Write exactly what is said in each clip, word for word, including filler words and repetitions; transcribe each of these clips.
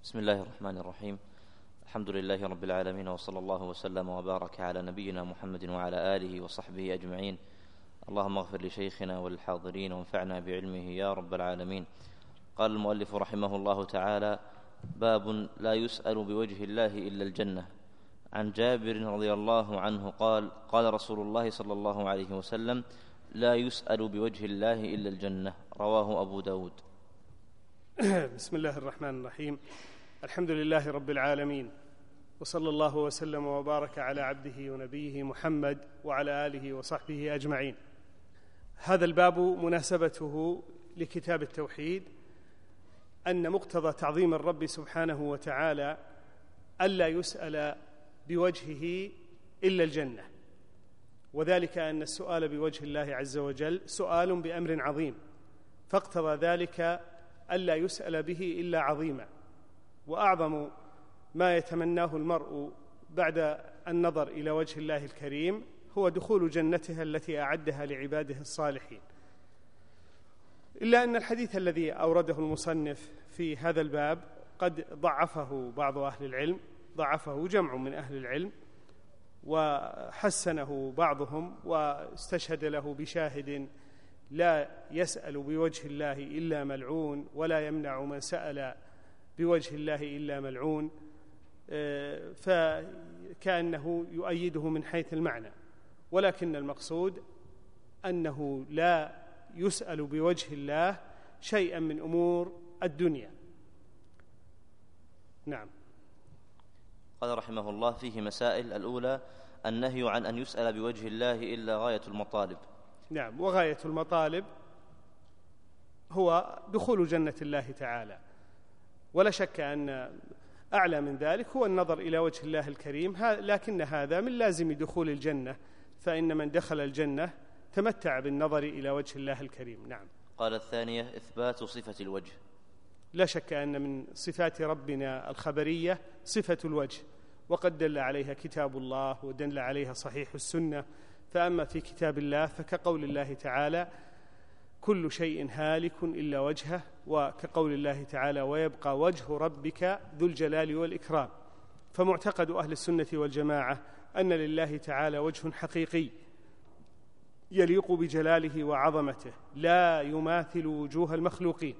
بسم الله الرحمن الرحيم. الحمد لله رب العالمين، وصلى الله وسلم وبارك على نبينا محمد وعلى آله وصحبه أجمعين. اللهم اغفر لشيخنا والحاضرين وانفعنا بعلمه يا رب العالمين. قال المؤلف رحمه الله تعالى: باب لا يسأل بوجه الله إلا الجنة. عن جابر رضي الله عنه قال: قال رسول الله صلى الله عليه وسلم: لا يسأل بوجه الله إلا الجنة. رواه أبو داود. بسم الله الرحمن الرحيم. الحمد لله رب العالمين، وصلى الله وسلم وبارك على عبده ونبيه محمد وعلى آله وصحبه أجمعين. هذا الباب مناسبته لكتاب التوحيد أن مقتضى تعظيم الرب سبحانه وتعالى ألا يسأل بوجهه إلا الجنة، وذلك أن السؤال بوجه الله عز وجل سؤال بأمر عظيم، فاقتضى ذلك ألا يسأل به إلا عظيما. وأعظم ما يتمناه المرء بعد النظر إلى وجه الله الكريم هو دخول جنته التي أعدها لعباده الصالحين. إلا أن الحديث الذي أورده المصنف في هذا الباب قد ضعفه بعض أهل العلم، ضعفه جمع من أهل العلم، وحسنه بعضهم واستشهد له بشاهد: لا يسأل بوجه الله إلا ملعون، ولا يمنع من سأل بوجه الله إلا ملعون، فكأنه يؤيده من حيث المعنى، ولكن المقصود أنه لا يسأل بوجه الله شيئا من أمور الدنيا. نعم. قال رحمه الله: فيه مسائل. الأولى: النهي عن أن يسأل بوجه الله إلا غاية المطالب. نعم، وغاية المطالب هو دخول جنة الله تعالى، ولا شك أن أعلى من ذلك هو النظر إلى وجه الله الكريم، لكن هذا من لازم دخول الجنة، فإن من دخل الجنة تمتع بالنظر إلى وجه الله الكريم. نعم. قال الثانية: إثبات صفة الوجه. لا شك أن من صفات ربنا الخبرية صفة الوجه، وقد دل عليها كتاب الله ودل عليها صحيح السنة. فأما في كتاب الله فكقول الله تعالى: كل شيء هالك إلا وجهه، وكقول الله تعالى: ويبقى وجه ربك ذو الجلال والإكرام. فمعتقد أهل السنة والجماعة أن لله تعالى وجه حقيقي يليق بجلاله وعظمته، لا يماثل وجوه المخلوقين،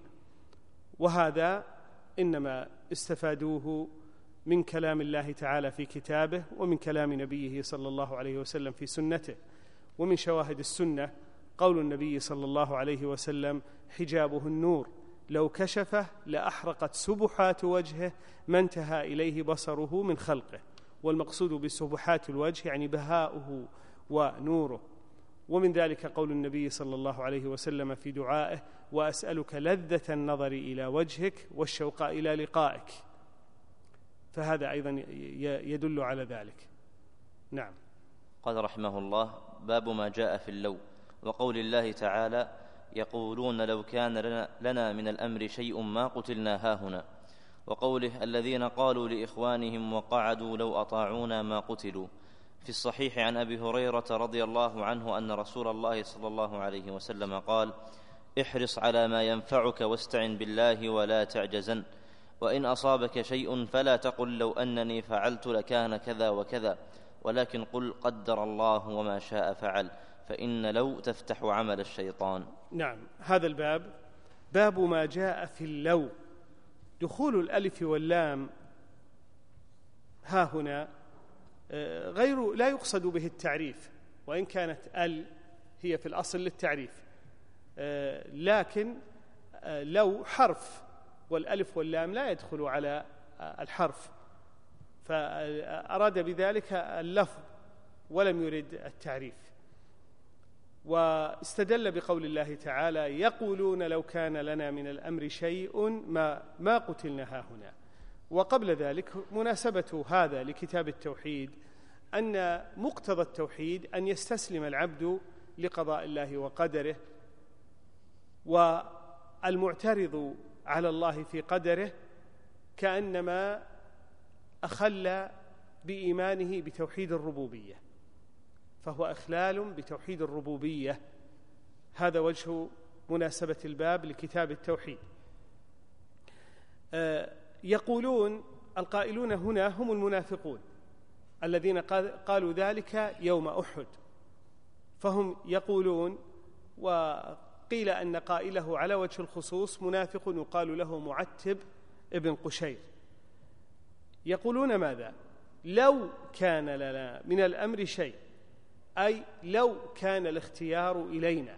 وهذا إنما استفادوه من كلام الله تعالى في كتابه، ومن كلام نبيه صلى الله عليه وسلم في سنته. ومن شواهد السنة قول النبي صلى الله عليه وسلم: حجابه النور، لو كشفه لأحرقت سبحات وجهه ما انتهى إليه بصره من خلقه. والمقصود بسبحات الوجه يعني بهاؤه ونوره. ومن ذلك قول النبي صلى الله عليه وسلم في دعائه: وأسألك لذة النظر إلى وجهك والشوق إلى لقائك. فهذا أيضا يدل على ذلك. نعم. قال رحمه الله: باب ما جاء في اللو، وقول الله تعالى: يقولون لو كان لنا, لنا من الأمر شيء ما قتلنا هاهنا. وقوله: الذين قالوا لإخوانهم وقعدوا لو أطاعونا ما قتلوا. في الصحيح عن أبي هريرة رضي الله عنه أن رسول الله صلى الله عليه وسلم قال: احرص على ما ينفعك واستعن بالله ولا تعجزن، وإن أصابك شيء فلا تقل لو أنني فعلت لكان كذا وكذا، ولكن قل قدر الله وما شاء فعل، فإن لو تفتح عمل الشيطان. نعم. هذا الباب باب ما جاء في اللو. دخول الألف واللام ها هنا غير لا يقصد به التعريف، وإن كانت ال هي في الأصل للتعريف، لكن لو حرف، والألف واللام لا يدخل على الحرف، فأراد بذلك اللفظ ولم يرد التعريف. واستدل بقول الله تعالى: يقولون لو كان لنا من الأمر شيء ما, ما قتلنا هاهنا. وقبل ذلك مناسبة هذا لكتاب التوحيد أن مقتضى التوحيد أن يستسلم العبد لقضاء الله وقدره، والمعترض على الله في قدره كأنما أخل بإيمانه بتوحيد الربوبية، فهو إخلال بتوحيد الربوبية. هذا وجه مناسبة الباب لكتاب التوحيد. يقولون القائلون هنا هم المنافقون الذين قالوا ذلك يوم أحد، فهم يقولون، وقيل أن قائله على وجه الخصوص منافق يقال له معتب ابن قشير، يقولون ماذا؟ لو كان لنا من الأمر شيء، أي لو كان الاختيار إلينا.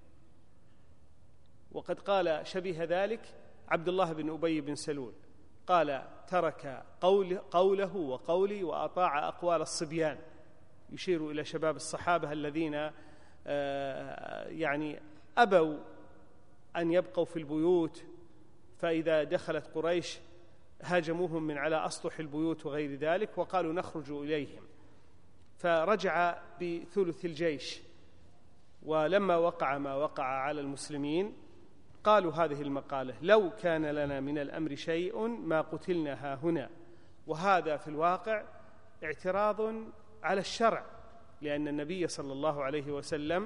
وقد قال شبيه ذلك عبد الله بن أبي بن سلول، قال ترك قول قوله وقولي وأطاع أقوال الصبيان، يشير إلى شباب الصحابة الذين يعني أبوا أن يبقوا في البيوت، فإذا دخلت قريش هاجموهم من على أسطح البيوت وغير ذلك، وقالوا نخرج إليهم، فرجع بثلث الجيش. ولما وقع ما وقع على المسلمين قالوا هذه المقالة: لو كان لنا من الأمر شيء ما قتلنا ها هنا. وهذا في الواقع اعتراض على الشرع، لأن النبي صلى الله عليه وسلم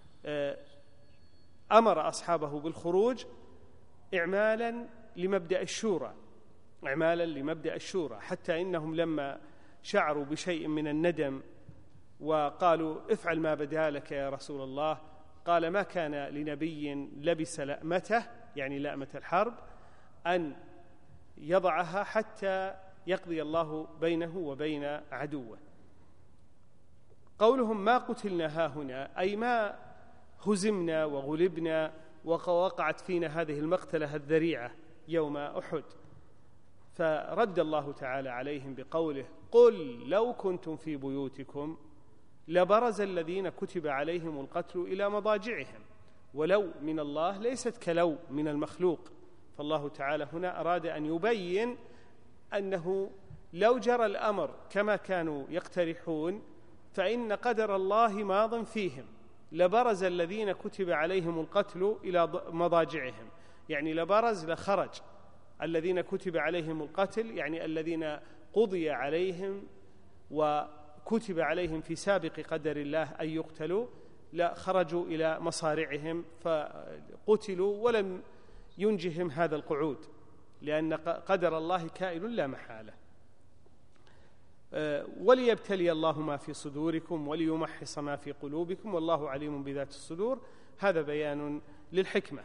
أمر أصحابه بالخروج إعمالا لمبدأ الشورى إعمالا لمبدأ الشورى حتى إنهم لما شعروا بشيء من الندم وقالوا افعل ما بدا لك يا رسول الله، قال: ما كان لنبي لبس لأمته، يعني لأمة الحرب، أن يضعها حتى يقضي الله بينه وبين عدوه. قولهم ما قتلنا ها هنا، أي ما هزمنا وغلبنا ووقعت فينا هذه المقتلة الذريعة يوم أحد. فرد الله تعالى عليهم بقوله: قل لو كنتم في بيوتكم لبرز الذين كتب عليهم القتل إلى مضاجعهم، ولو من الله ليست كلو من المخلوق. فالله تعالى هنا أراد أن يبين أنه لو جرى الأمر كما كانوا يقترحون فإن قدر الله ماض فيهم، لبرز الذين كتب عليهم القتل إلى مضاجعهم، يعني لبرز لخرج الذين كتب عليهم القتل، يعني الذين قضي عليهم وكتب عليهم في سابق قدر الله أن يقتلوا، لا خرجوا إلى مصارعهم فقتلوا ولم ينجهم هذا القعود، لأن قدر الله كائن لا محالة. وليبتلي الله ما في صدوركم وليمحص ما في قلوبكم والله عليم بذات الصدور. هذا بيان للحكمة،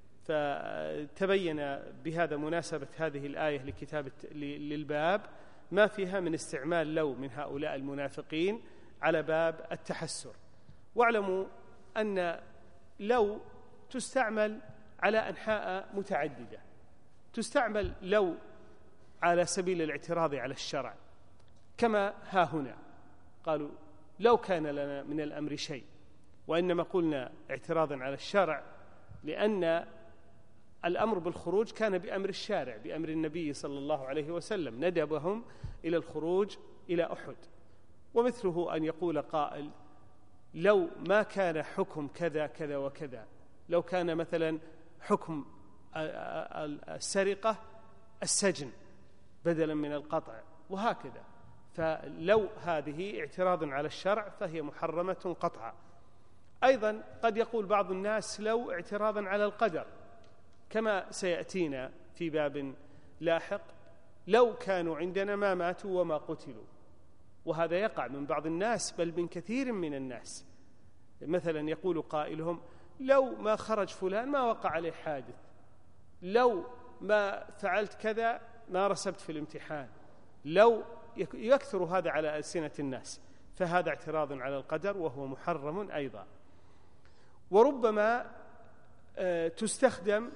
فتبين بهذا مناسبة هذه الآية لكتاب للباب ما فيها من استعمال لو من هؤلاء المنافقين على باب التحسر. واعلموا أن لو تستعمل على أنحاء متعددة، تستعمل لو على سبيل الاعتراض على الشرع، كما ها هنا قالوا لو كان لنا من الأمر شيء، وإنما قلنا اعتراضا على الشرع لأن الأمر بالخروج كان بأمر الشارع، بأمر النبي صلى الله عليه وسلم، ندبهم إلى الخروج إلى أحد. ومثله أن يقول قائل: لو ما كان حكم كذا كذا وكذا، لو كان مثلا حكم السرقة السجن بدلا من القطع، وهكذا. فلو هذه اعتراض على الشرع فهي محرمة قطعا. أيضا قد يقول بعض الناس لو اعتراضا على القدر، كما سيأتينا في باب لاحق: لو كانوا عندنا ما ماتوا وما قتلوا. وهذا يقع من بعض الناس، بل من كثير من الناس. مثلا يقول قائلهم: لو ما خرج فلان ما وقع عليه حادث، لو ما فعلت كذا ما رسبت في الامتحان، لو يكثر هذا على ألسنة الناس، فهذا اعتراض على القدر وهو محرم أيضا. وربما تستخدم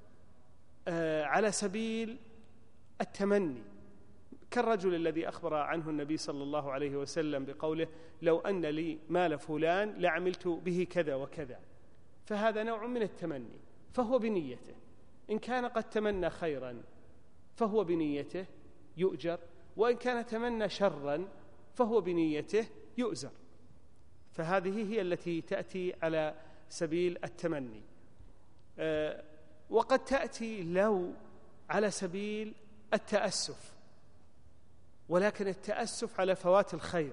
على سبيل التمني، كالرجل الذي أخبر عنه النبي صلى الله عليه وسلم بقوله: لو أن لي مال فلان لعملت به كذا وكذا. فهذا نوع من التمني، فهو بنيته، إن كان قد تمنى خيرا فهو بنيته يؤجر، وإن كان تمنى شرا فهو بنيته يؤزر. فهذه هي التي تأتي على سبيل التمني. أه وقد تأتي لو على سبيل التأسف، ولكن التأسف على فوات الخير.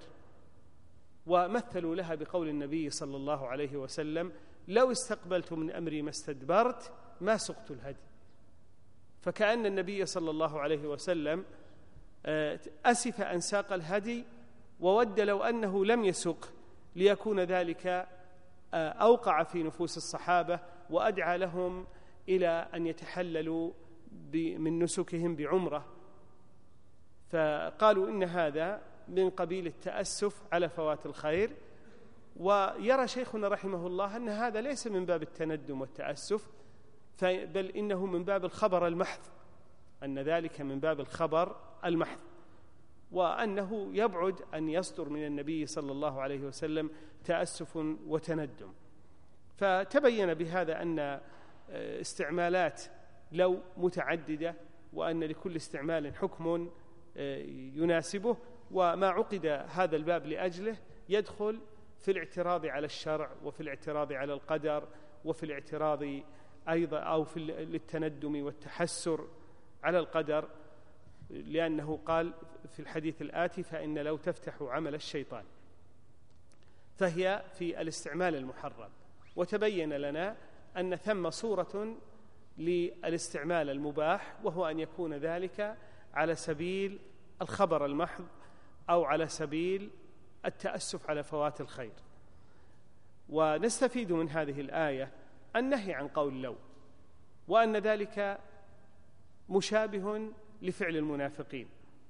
ومثلوا لها بقول النبي صلى الله عليه وسلم: لو استقبلت من أمري ما استدبرت ما سقت الهدي. فكأن النبي صلى الله عليه وسلم أسف أن ساق الهدي، وود لو أنه لم يسق ليكون ذلك أوقع في نفوس الصحابة وأدعى لهم إلى أن يتحللوا من نسكهم بعمرة. فقالوا إن هذا من قبيل التأسف على فوات الخير. ويرى شيخنا رحمه الله أن هذا ليس من باب التندم والتأسف، بل إنه من باب الخبر المحض، أن ذلك من باب الخبر المحض، وأنه يبعد أن يصدر من النبي صلى الله عليه وسلم تأسف وتندم. فتبين بهذا أن استعمالات لو متعددة، وأن لكل استعمال حكم يناسبه، وما عقد هذا الباب لأجله يدخل في الاعتراض على الشرع، وفي الاعتراض على القدر، وفي الاعتراض أيضا أو في التندم والتحسر على القدر، لأنه قال في الحديث الآتي: فإن لو تفتح عمل الشيطان. فهي في الاستعمال المحرم. وتبين لنا أن ثم صورة للاستعمال المباح، وهو أن يكون ذلك على سبيل الخبر المحض أو على سبيل التأسف على فوات الخير. ونستفيد من هذه الآية النهي عن قول لو، وأن ذلك مشابه لفعل المنافقين.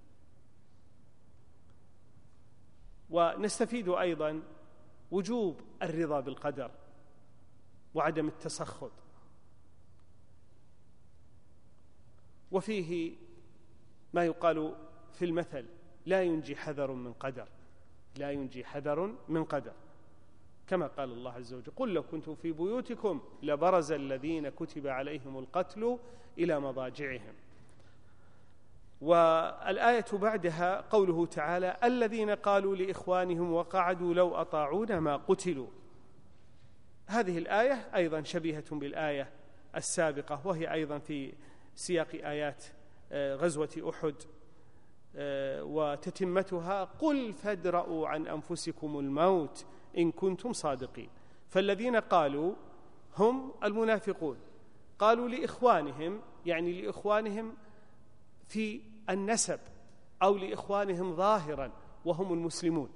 ونستفيد أيضا وجوب الرضا بالقدر وعدم التسخط. وفيه ما يقال في المثل: لا ينجي حذر من قدر، لا ينجي حذر من قدر، كما قال الله عز وجل: قل لو كنتم في بيوتكم لبرز الذين كتب عليهم القتل إلى مضاجعهم. والآية بعدها قوله تعالى: الذين قالوا لإخوانهم وقعدوا لو أطاعونا ما قتلوا. هذه الآية أيضا شبيهة بالآية السابقة، وهي أيضا في سياق آيات غزوة أحد، وتتمتها: قل فادرءوا عن أنفسكم الموت إن كنتم صادقين. فالذين قالوا هم المنافقون، قالوا لإخوانهم، يعني لإخوانهم في النسب أو لإخوانهم ظاهرا وهم المسلمون.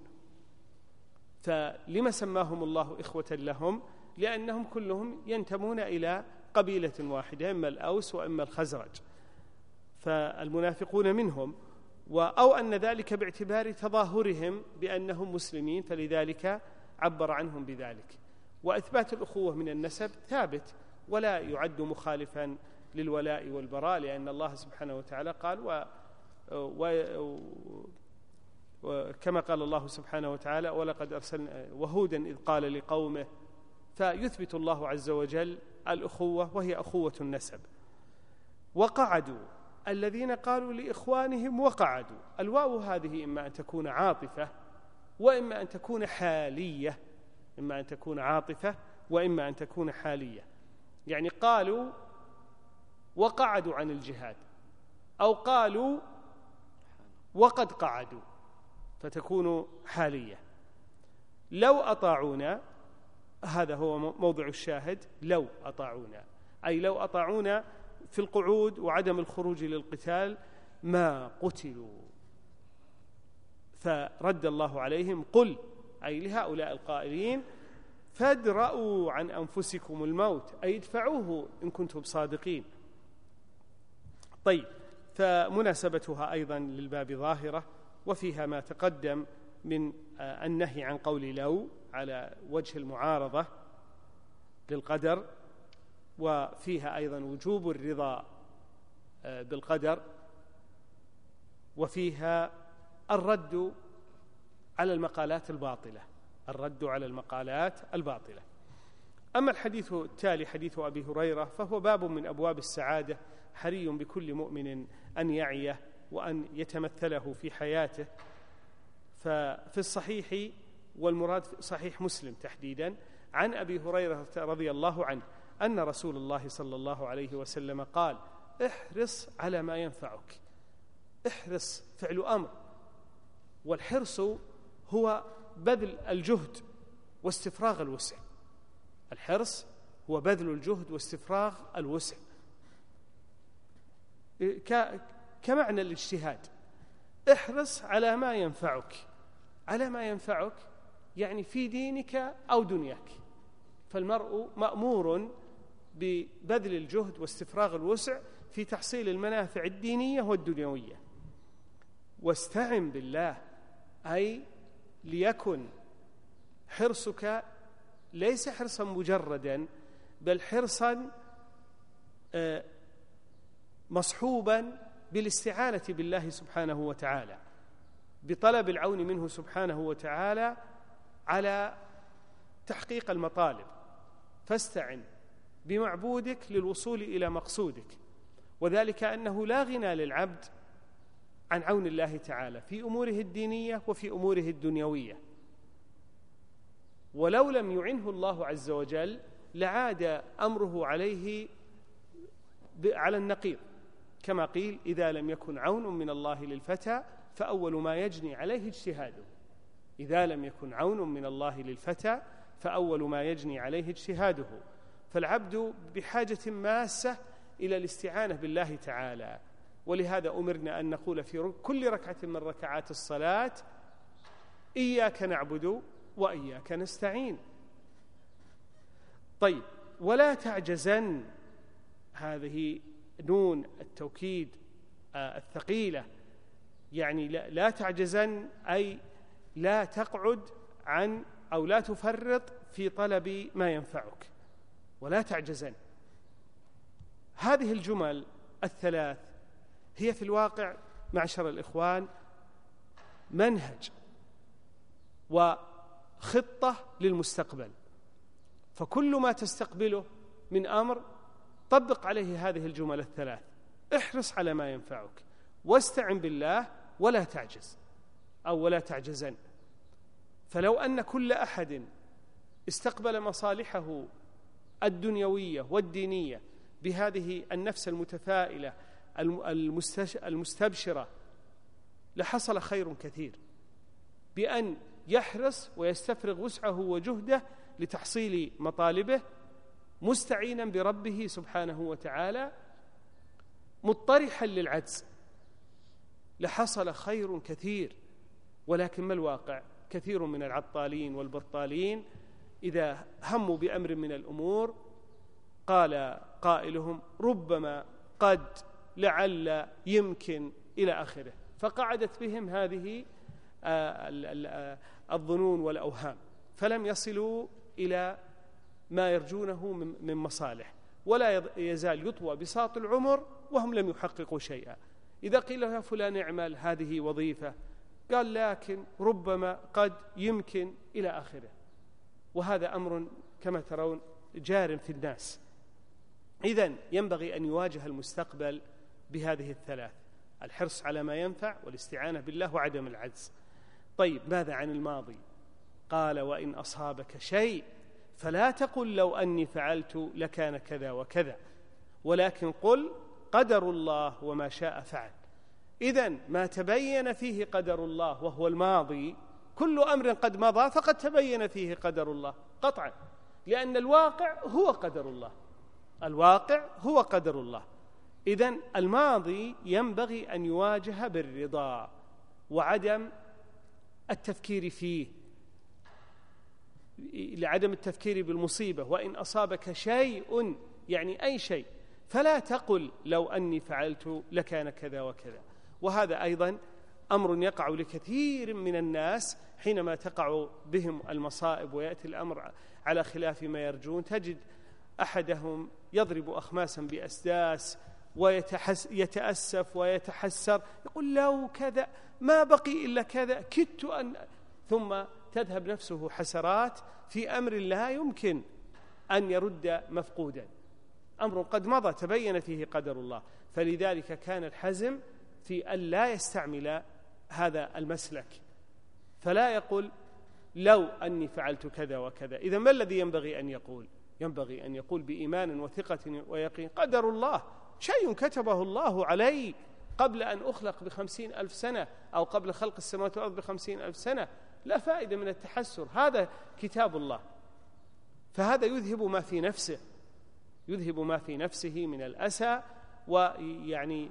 فلما سماهم الله إخوة لهم؟ لأنهم كلهم ينتمون إلى قبيلة واحدة، إما الأوس وإما الخزرج، فالمنافقون منهم، أو أن ذلك باعتبار تظاهرهم بأنهم مسلمين، فلذلك عبر عنهم بذلك. وإثبات الأخوة من النسب ثابت ولا يعد مخالفا للولاء والبراء، لأن الله سبحانه وتعالى قال و... و... وكما قال الله سبحانه وتعالى: ولقد أرسلنا وهودا إذ قال لقومه. فيثبت الله عز وجل الأخوة، وهي أخوة النسب. وقعدوا، الذين قالوا لإخوانهم وقعدوا، الواو هذه إما أن تكون عاطفة وإما أن تكون حالية، إما أن تكون عاطفة وإما أن تكون حالية. يعني قالوا وقعدوا عن الجهاد، أو قالوا وقد قعدوا، فتكون حالية. لو أطاعونا، هذا هو موضع الشاهد، لو أطاعونا، أي لو أطاعونا في القعود وعدم الخروج للقتال ما قتلوا. فرد الله عليهم: قل، أي لهؤلاء القائلين: فادرءوا عن أنفسكم الموت، أي ادفعوه إن كنتم صادقين. طيب، فمناسبتها أيضا للباب ظاهرة، وفيها ما تقدم من النهي عن قول لو على وجه المعارضة للقدر، وفيها أيضا وجوب الرضا بالقدر، وفيها الرد على المقالات الباطلة، الرد على المقالات الباطلة. أما الحديث التالي، حديث أبي هريرة، فهو باب من أبواب السعادة، حري بكل مؤمن أن يعيه وأن يتمثله في حياته. ففي الصحيح، والمراد صحيح مسلم تحديدا، عن أبي هريرة رضي الله عنه أن رسول الله صلى الله عليه وسلم قال: احرص على ما ينفعك. احرص فعل أمر، والحرص هو بذل الجهد واستفراغ الوسع. الحرص هو بذل الجهد واستفراغ الوسع. كمعنى الاجتهاد. احرص على ما ينفعك، على ما ينفعك يعني في دينك أو دنياك. فالمرء مأمور ببذل الجهد واستفراغ الوسع في تحصيل المنافع الدينية والدنيوية. واستعن بالله، أي ليكن حرصك ليس حرصا مجردا، بل حرصا مصحوبا بالاستعانة بالله سبحانه وتعالى، بطلب العون منه سبحانه وتعالى على تحقيق المطالب. فاستعن بمعبودك للوصول إلى مقصودك، وذلك أنه لا غنى للعبد عن عون الله تعالى في أموره الدينية وفي أموره الدنيوية. ولو لم يعنه الله عز وجل لعاد أمره عليه على النقيض، كما قيل: إذا لم يكن عون من الله للفتى فأول ما يجني عليه اجتهاده. إذا لم يكن عون من الله للفتى فأول ما يجني عليه اجتهاده. فالعبد بحاجة ماسة إلى الاستعانة بالله تعالى، ولهذا أمرنا أن نقول في كل ركعة من ركعات الصلاة: إياك نعبد وإياك نستعين. طيب، ولا تعجزن، هذه نون التوكيد الثقيلة، يعني لا تعجزن أي لا تقعد عن أو لا تفرط في طلب ما ينفعك، ولا تعجزن. هذه الجمل الثلاث هي في الواقع معشر الإخوان منهج وخطة للمستقبل، فكل ما تستقبله من أمر طبق عليه هذه الجمل الثلاث: احرص على ما ينفعك، واستعن بالله، ولا تعجز أو ولا تعجزن. فلو أن كل أحد استقبل مصالحه الدنيوية والدينية بهذه النفس المتفائلة المستبشرة لحصل خير كثير، بأن يحرص ويستفرغ وسعه وجهده لتحصيل مطالبه، مستعينا بربه سبحانه وتعالى، مضطرحا للعجز، لحصل خير كثير. ولكن ما الواقع؟ كثير من العطالين والبطالين إذا هموا بأمر من الأمور قال قائلهم: ربما، قد، لعل، يمكن، إلى آخره، فقعدت بهم هذه الظنون والأوهام، فلم يصلوا إلى ما يرجونه من مصالح، ولا يزال يطوى بساط العمر وهم لم يحققوا شيئا. إذا قيل له: يا فلان اعمل، هذه وظيفة، قال: لكن، ربما، قد، يمكن، إلى آخره. وهذا أمر كما ترون جار في الناس. إذن ينبغي أن يواجه المستقبل بهذه الثلاث: الحرص على ما ينفع، والاستعانة بالله، وعدم العجز. طيب، ماذا عن الماضي؟ قال: وإن أصابك شيء فلا تقل لو أني فعلت لكان كذا وكذا، ولكن قل قدر الله وما شاء فعل. إذن ما تبين فيه قدر الله وهو الماضي، كل أمر قد مضى فقد تبين فيه قدر الله قطعا، لأن الواقع هو قدر الله، الواقع هو قدر الله. إذن الماضي ينبغي أن يواجه بالرضا وعدم التفكير فيه، لعدم التفكير بالمصيبة. وإن أصابك شيء، يعني أي شيء، فلا تقل لو أني فعلت لكان كذا وكذا. وهذا أيضا أمر يقع لكثير من الناس حينما تقع بهم المصائب ويأتي الأمر على خلاف ما يرجون. تجد أحدهم يضرب أخماسا بأسداس ويتأسف ويتحسر، يقول: لو كذا، ما بقي إلا كذا، كدت أن، ثم تذهب نفسه حسرات في أمر لا يمكن أن يرد مفقودا، أمر قد مضى تبين فيه قدر الله. فلذلك كان الحزم في أن لا يستعمل هذا المسلك، فلا يقول لو أني فعلت كذا وكذا. إذا ما الذي ينبغي أن يقول؟ ينبغي أن يقول بإيمان وثقة ويقين: قدر الله شيء كتبه الله علي قبل أن أخلق بخمسين ألف سنة، أو قبل خلق السماوات والأرض بخمسين ألف سنة. لا فائدة من التحسر، هذا كتاب الله. فهذا يذهب ما في نفسه، يذهب ما في نفسه من الأسى، ويعني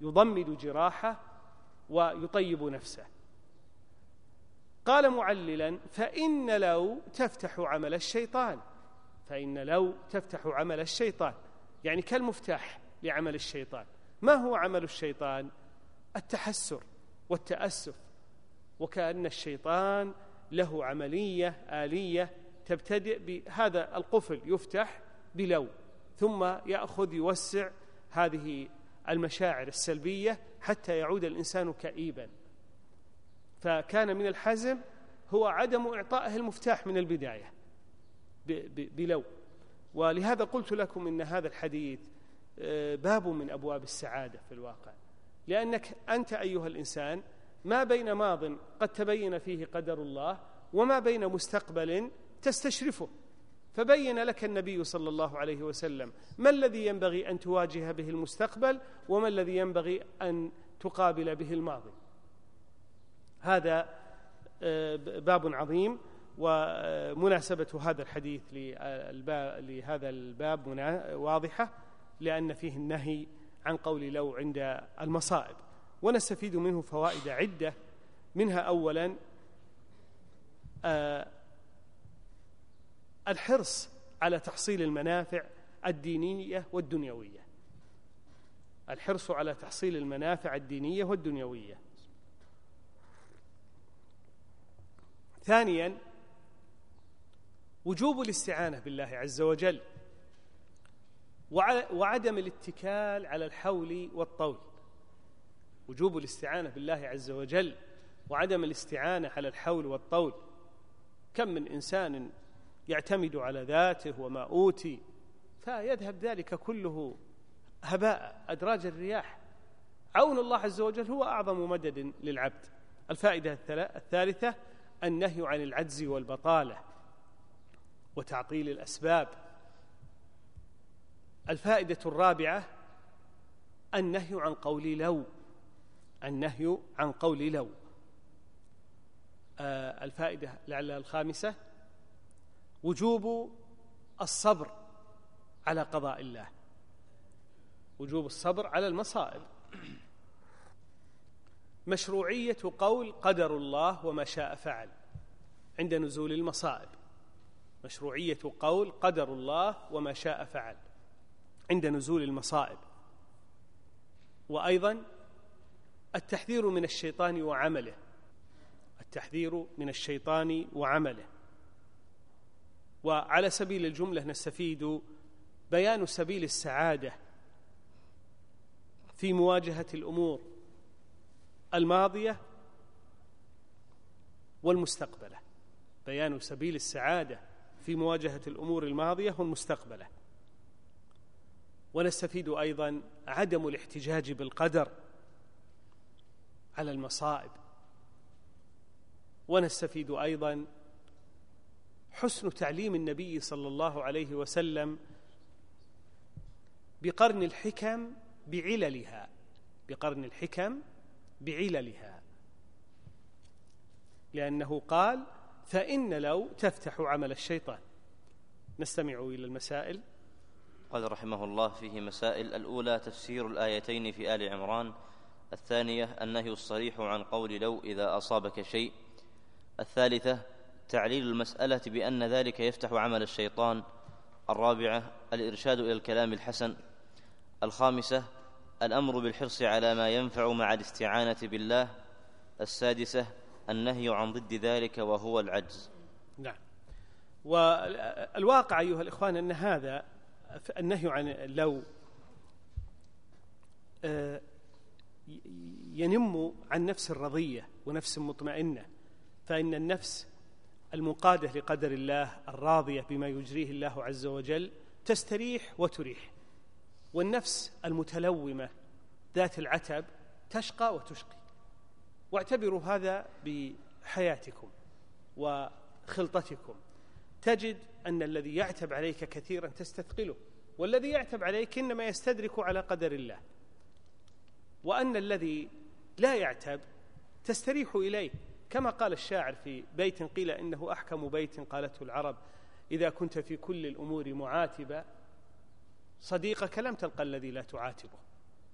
يضمد جراحه ويطيب نفسه. قال معللا: فإن لو تفتح عمل الشيطان، فإن لو تفتح عمل الشيطان، يعني كالمفتاح لعمل الشيطان. ما هو عمل الشيطان؟ التحسر والتأسف، وكأن الشيطان له عملية آلية تبتدئ بهذا القفل يفتح بلو، ثم يأخذ يوسع هذه المشاعر السلبية حتى يعود الإنسان كئيبا. فكان من الحزم هو عدم إعطائه المفتاح من البداية بلو. ولهذا قلت لكم إن هذا الحديث باب من أبواب السعادة في الواقع، لأنك أنت أيها الإنسان ما بين ماض قد تبين فيه قدر الله وما بين مستقبل تستشرفه، فبين لك النبي صلى الله عليه وسلم ما الذي ينبغي أن تواجه به المستقبل وما الذي ينبغي أن تقابل به الماضي. هذا باب عظيم، ومناسبة هذا الحديث لهذا الباب واضحة، لأن فيه النهي عن قول لو عند المصائب. ونستفيد منه فوائد عدة، منها أولا الحرص على تحصيل المنافع الدينية والدنيوية، الحرص على تحصيل المنافع الدينية والدنيوية. ثانيا وجوب الاستعانة بالله عز وجل وعدم الاتكال على الحول والطول. وجوب الاستعانة بالله عز وجل وعدم الاستعانة على الحول والطول. كم من إنسان يعتمد على ذاته وما أوتي فيذهب ذلك كله هباء أدراج الرياح. عون الله عز وجل هو أعظم مدد للعبد. الفائدة الثالثة النهي عن العجز والبطالة وتعطيل الأسباب. الفائدة الرابعة النهي عن قول لو، النهي عن قول لو. آه الفائدة لعلها الخامسة وجوب الصبر على قضاء الله، وجوب الصبر على المصائب. مشروعية قول قدر الله وما شاء فعل عند نزول المصائب. مشروعية قول قدر الله وما شاء فعل عند نزول المصائب. وأيضا التحذير من الشيطان وعمله، التحذير من الشيطان وعمله. وعلى سبيل الجملة نستفيد بيان سبيل السعادة في مواجهة الأمور الماضية والمستقبلة، بيان سبيل السعادة في مواجهة الأمور الماضية والمستقبلة. ونستفيد أيضا عدم الاحتجاج بالقدر على المصائب. ونستفيد أيضا حسن تعليم النبي صلى الله عليه وسلم بقرن الحكم بعللها، بقرن الحكم بعللها، لأنه قال فإن لو تفتح عمل الشيطان. نستمع إلى المسائل. قال رحمه الله فيه مسائل. الأولى تفسير الآيتين في آل عمران. الثانية النهي الصريح عن قول لو إذا أصابك شيء. الثالثة تعليل المسألة بأن ذلك يفتح عمل الشيطان. الرابعة الإرشاد إلى الكلام الحسن. الخامسة الأمر بالحرص على ما ينفع مع الاستعانة بالله. السادسة النهي عن ضد ذلك وهو العجز. نعم. والواقع أيها الإخوان أن هذا النهي عن لو ينم عن نفس رضية ونفس مطمئنة، فإن النفس المقادة لقدر الله الراضية بما يجريه الله عز وجل تستريح وتريح، والنفس المتلومة ذات العتب تشقى وتشقي. واعتبروا هذا بحياتكم وخلطتكم، تجد أن الذي يعتب عليك كثيرا تستثقله، والذي يعتب عليك إنما يستدرك على قدر الله، وأن الذي لا يعتب تستريح إليه، كما قال الشاعر في بيت قيل إنه أحكم بيت قالته العرب: إذا كنت في كل الأمور معاتبا صديقك لم تلقى الذي لا تعاتبه.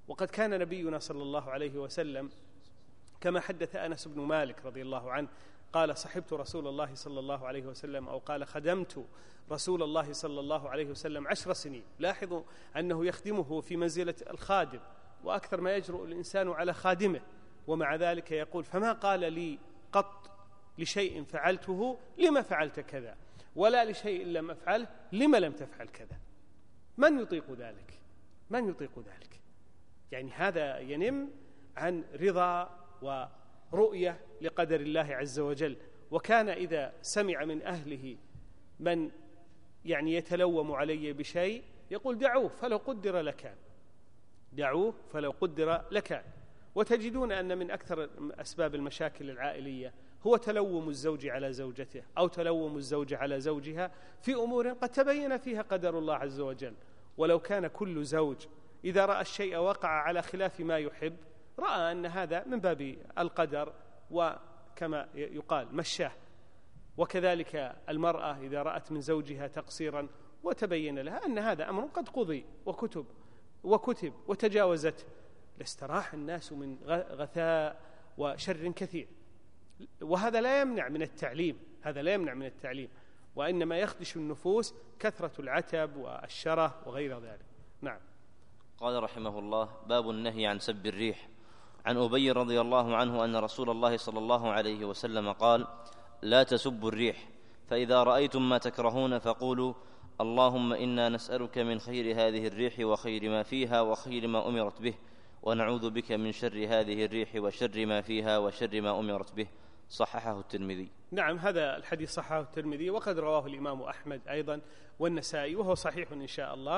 وقد كان نبينا صلى الله عليه وسلم كما حدث أنس بن مالك رضي الله عنه قال: صحبت رسول الله صلى الله عليه وسلم، أو قال: خدمت رسول الله صلى الله عليه وسلم عشر سنين. لاحظوا أنه يخدمه في منزلة الخادم، وأكثر ما يجرؤ الإنسان على خادمه، ومع ذلك يقول: فما قال لي قط لشيء فعلته لما فعلت كذا، ولا لشيء لم أفعله لما لم تفعل كذا. من يطيق ذلك؟ من يطيق ذلك؟ يعني هذا ينم عن رضا ورؤية لقدر الله عز وجل. وكان إذا سمع من أهله من يعني يتلوم علي بشيء يقول: دعوه فلو قدر لكان، دعوه فلو قدر لكان. وتجدون أن من أكثر أسباب المشاكل العائلية هو تلوم الزوج على زوجته، أو تلوم الزوجة على زوجها في أمور قد تبين فيها قدر الله عز وجل. ولو كان كل زوج إذا رأى الشيء وقع على خلاف ما يحب رأى أن هذا من باب القدر، وكما يقال مشاه. وكذلك المرأة إذا رأت من زوجها تقصيرا وتبين لها أن هذا أمر قد قضي وكتب وكتب وتجاوزت، لاستراح الناس من غثاء وشر كثير. وهذا لا يمنع من التعليم، هذا لا يمنع من التعليم، وإنما يخدش النفوس كثرة العتب والشره وغير ذلك. نعم. قال رحمه الله: باب النهي عن سب الريح. عن أبي رضي الله عنه أن رسول الله صلى الله عليه وسلم قال: لا تسبوا الريح، فإذا رأيتم ما تكرهون فقولوا: اللهم إنا نسألك من خير هذه الريح وخير ما فيها وخير ما أمرت به، ونعوذ بك من شر هذه الريح وشر ما فيها وشر ما أمرت به. صححه الترمذي. نعم، هذا الحديث صححه الترمذي، وقد رواه الإمام أحمد أيضا والنسائي، وهو صحيح إن شاء الله.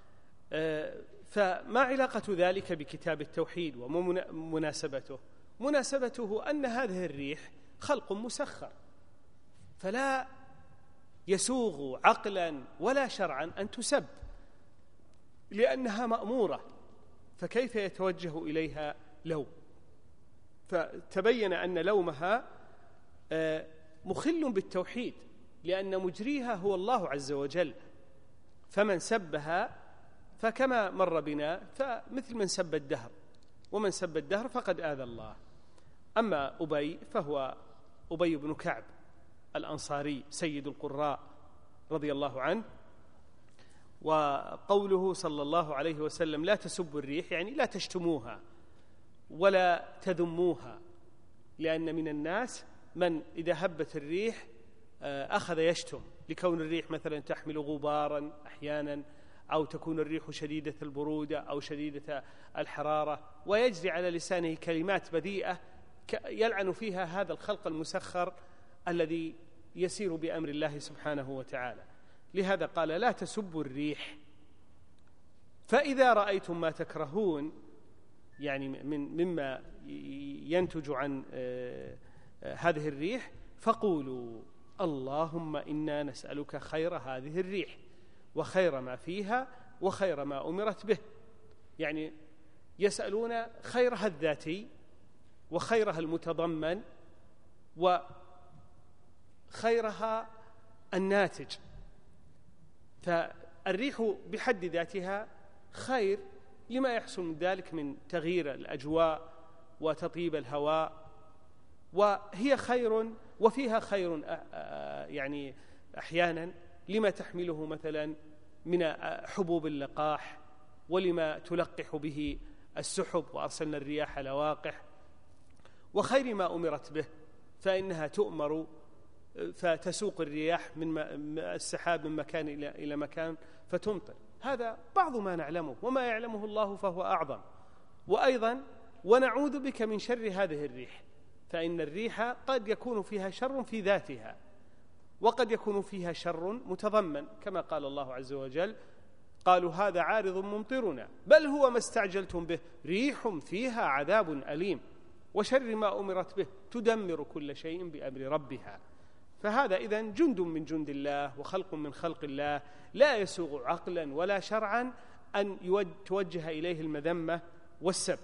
فما علاقة ذلك بكتاب التوحيد ومناسبته؟ مناسبته أن هذه الريح خلق مسخر، فلا يسوغ عقلا ولا شرعا أن تسب، لأنها مأمورة، فكيف يتوجه إليها لوم؟ فتبين أن لومها مخل بالتوحيد، لأن مجريها هو الله عز وجل، فمن سبها فكما مر بنا فمثل من سب الدهر، ومن سب الدهر فقد آذى الله. أما أبي فهو أبي بن كعب الأنصاري سيد القراء رضي الله عنه. وقوله صلى الله عليه وسلم: لا تسبوا الريح، يعني لا تشتموها ولا تذموها، لأن من الناس من إذا هبت الريح أخذ يشتم، لكون الريح مثلا تحمل غبارا أحيانا، أو تكون الريح شديدة البرودة أو شديدة الحرارة، ويجري على لسانه كلمات بذيئة يلعن فيها هذا الخلق المسخر الذي يسير بأمر الله سبحانه وتعالى. لهذا قال: لا تسبوا الريح، فإذا رأيتم ما تكرهون، يعني من مما ينتج عن هذه الريح، فقولوا: اللهم إنا نسألك خير هذه الريح وخير ما فيها وخير ما أمرت به. يعني يسألون خيرها الذاتي وخيرها المتضمن وخيرها الناتج. فالريح بحد ذاتها خير لما يحصل من ذلك من تغيير الأجواء وتطيب الهواء، وهي خير وفيها خير يعني أحيانا لما تحمله مثلا من حبوب اللقاح، ولما تلقح به السحب، وأرسلنا الرياح لواقح، وخير ما أمرت به، فإنها تؤمر فتسوق الرياح من السحاب من مكان إلى مكان فتمطر. هذا بعض ما نعلمه، وما يعلمه الله فهو أعظم. وأيضا: ونعوذ بك من شر هذه الريح، فإن الريح قد يكون فيها شر في ذاتها، وقد يكون فيها شر متضمن، كما قال الله عز وجل: قالوا هذا عارض ممطرنا بل هو ما استعجلتم به ريح فيها عذاب أليم، وشر ما أمرت به تدمر كل شيء بأمر ربها. فهذا إذن جند من جند الله وخلق من خلق الله، لا يسوغ عقلا ولا شرعا أن توجه إليه المذمة والسب.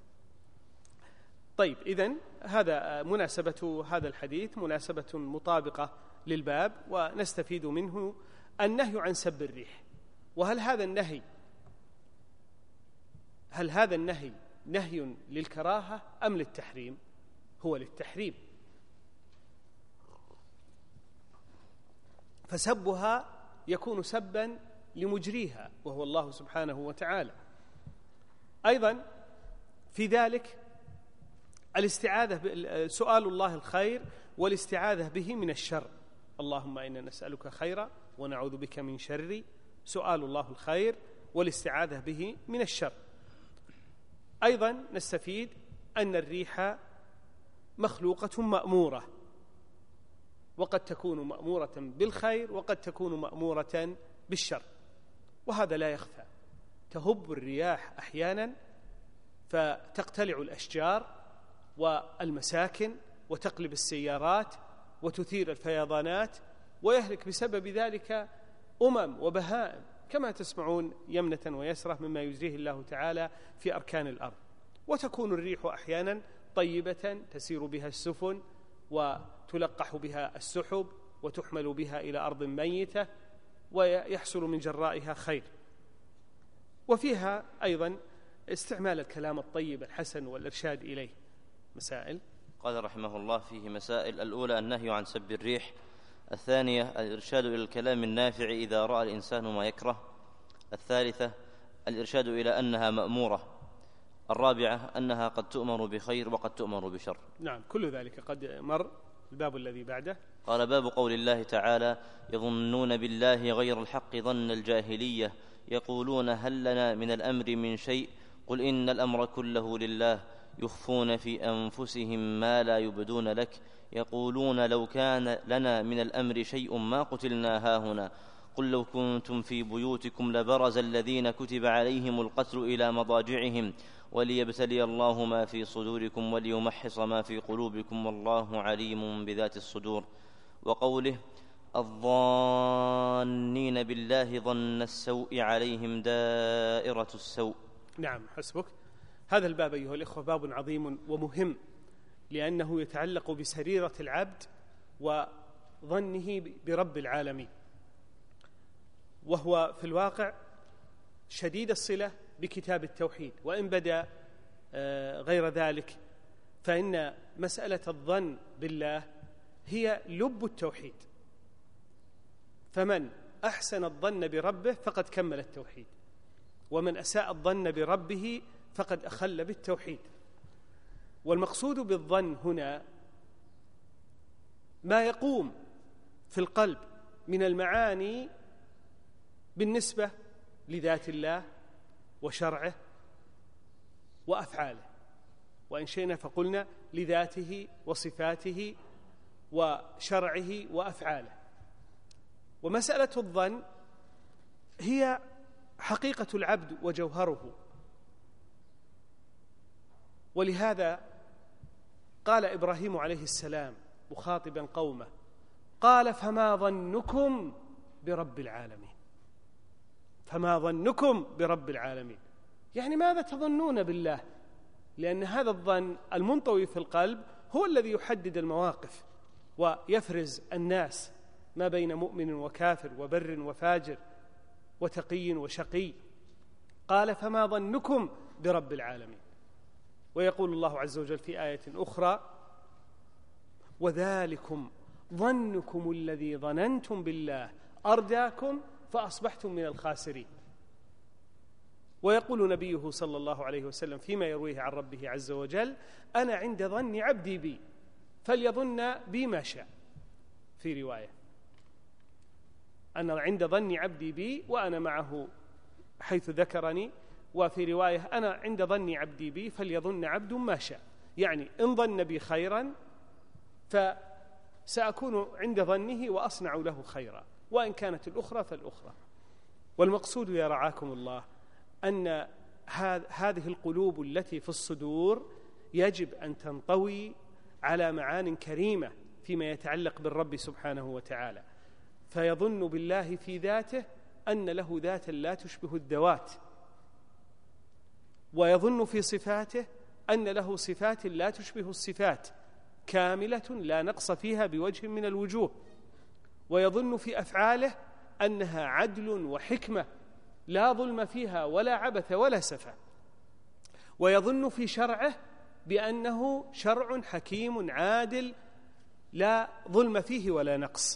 طيب، إذن هذا مناسبة هذا الحديث مناسبة مطابقة للباب، ونستفيد منه النهي عن سب الريح. وهل هذا النهي هل هذا النهي نهي للكراهة أم للتحريم؟ هو للتحريم، فسبها يكون سبا لمجريها وهو الله سبحانه وتعالى. أيضا في ذلك الاستعاذة، سؤال الله الخير والاستعاذة به من الشر. اللهم إنا نسألك خيرا ونعوذ بك من شر. سؤال الله الخير والاستعاذة به من الشر. أيضا نستفيد أن الريح مخلوقة مأمورة، وقد تكون مأمورة بالخير وقد تكون مأمورة بالشر، وهذا لا يخفى. تهب الرياح أحيانا فتقتلع الأشجار والمساكن وتقلب السيارات وتثير الفيضانات، ويهلك بسبب ذلك أمم وبهائم، كما تسمعون يمنة ويسرة مما يجريه الله تعالى في أركان الأرض. وتكون الريح أحيانا طيبة تسير بها السفن وتلقح بها السحب وتحمل بها إلى أرض ميتة ويحصل من جرائها خير. وفيها أيضا استعمال الكلام الطيب الحسن والإرشاد إليه. مسائل. قال رحمه الله فيه مسائل: الأولى النهي عن سب الريح، الثانية الإرشاد إلى الكلام النافع إذا رأى الإنسان ما يكره، الثالثة الإرشاد إلى أنها مأمورة، الرابعة أنها قد تؤمر بخير وقد تؤمر بشر. نعم، كل ذلك قد مر. الباب الذي بعده قال: باب قول الله تعالى: يظنون بالله غير الحق ظن الجاهلية يقولون هل لنا من الأمر من شيء قل إن الأمر كله لله يخفون في أنفسهم ما لا يبدون لك يقولون لو كان لنا من الأمر شيء ما قتلنا هاهنا قل لو كنتم في بيوتكم لبرز الذين كتب عليهم القتل إلى مضاجعهم وليبتلي الله ما في صدوركم وليمحص ما في قلوبكم والله عليم بذات الصدور. وقوله: الظانين بالله ظن السوء عليهم دائرة السوء. نعم، حسبك. هذا الباب أيها الإخوة باب عظيم ومهم، لأنه يتعلق بسريرة العبد وظنه برب العالمين، وهو في الواقع شديد الصلة بكتاب التوحيد، وإن بدأ غير ذلك فإن مسألة الظن بالله هي لب التوحيد، فمن أحسن الظن بربه فقد كمل التوحيد، ومن أساء الظن بربه فقد أخل بالتوحيد. والمقصود بالظن هنا ما يقوم في القلب من المعاني بالنسبة لذات الله وشرعه وأفعاله، وإن شئنا فقلنا لذاته وصفاته وشرعه وأفعاله. ومسألة الظن هي حقيقة العبد وجوهره، ولهذا قال إبراهيم عليه السلام مخاطبا قومه، قال: فما ظنكم برب العالمين. فما ظنكم برب العالمين، يعني ماذا تظنون بالله؟ لأن هذا الظن المنطوي في القلب هو الذي يحدد المواقف ويفرز الناس ما بين مؤمن وكافر وبر وفاجر وتقي وشقي. قال: فما ظنكم برب العالمين. ويقول الله عز وجل في آية أخرى: وذلكم ظنكم الذي ظننتم بالله أرداكم فأصبحتم من الخاسرين. ويقول نبيه صلى الله عليه وسلم فيما يرويه عن ربه عز وجل: أنا عند ظن عبدي بي فليظن بي ما شاء. في رواية: أنا عند ظن عبدي بي وأنا معه حيث ذكرني. وفي رواية: أنا عند ظن عبدي بي فليظن عبد ما شاء، يعني إن ظن بي خيرا فسأكون عند ظنه وأصنع له خيرا، وإن كانت الأخرى فالأخرى. والمقصود يا رعاكم الله أن هذه القلوب التي في الصدور يجب أن تنطوي على معان كريمة فيما يتعلق بالرب سبحانه وتعالى، فيظن بالله في ذاته أن له ذاتا لا تشبه الذوات، ويظن في صفاته أن له صفات لا تشبه الصفات، كاملة لا نقص فيها بوجه من الوجوه، ويظن في أفعاله أنها عدل وحكمة لا ظلم فيها ولا عبث ولا سفه، ويظن في شرعه بأنه شرع حكيم عادل لا ظلم فيه ولا نقص.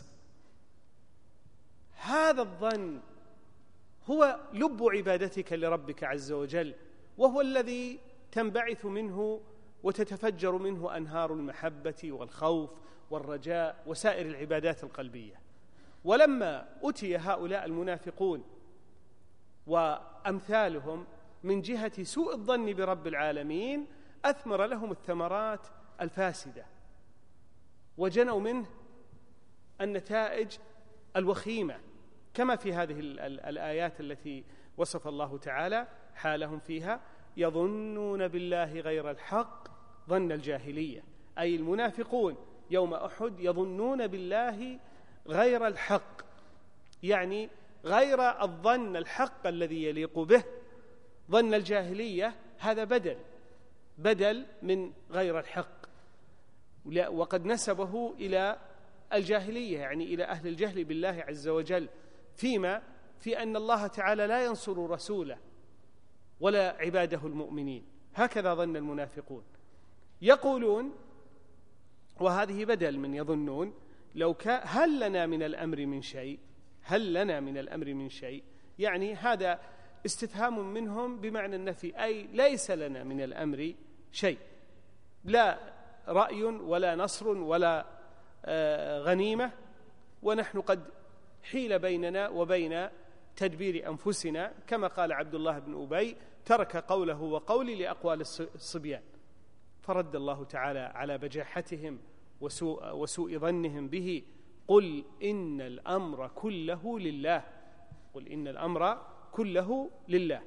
هذا الظن هو لب عبادتك لربك عز وجل، وهو الذي تنبعث منه وتتفجر منه أنهار المحبة والخوف والرجاء وسائر العبادات القلبية. ولما أتي هؤلاء المنافقون وأمثالهم من جهة سوء الظن برب العالمين أثمر لهم الثمرات الفاسدة، وجنوا منه النتائج الوخيمة، كما في هذه الآيات التي وصف الله تعالى حالهم فيها: يظنون بالله غير الحق ظن الجاهلية. أي المنافقون يوم أحد يظنون بالله غير الحق، يعني غير الظن الحق الذي يليق به. ظن الجاهلية هذا بدل بدل من غير الحق، وقد نسبه إلى الجاهلية، يعني إلى أهل الجهل بالله عز وجل، فيما في أن الله تعالى لا ينصر رسوله ولا عباده المؤمنين. هكذا ظن المنافقون، يقولون، وهذه بدل من يظنون: لو كان هل لنا من الأمر من شيء هل لنا من الأمر من شيء يعني هذا استفهام منهم بمعنى النفي، أي ليس لنا من الأمر شيء، لا رأي ولا نصر ولا غنيمة، ونحن قد حيل بيننا وبين تدبير أنفسنا، كما قال عبد الله بن أبي: ترك قوله وقولي لأقوال الصبيان. فرد الله تعالى على بجاحتهم وسوء, وسوء ظنهم به: قل إن الأمر كله لله قل إن الأمر كله لله.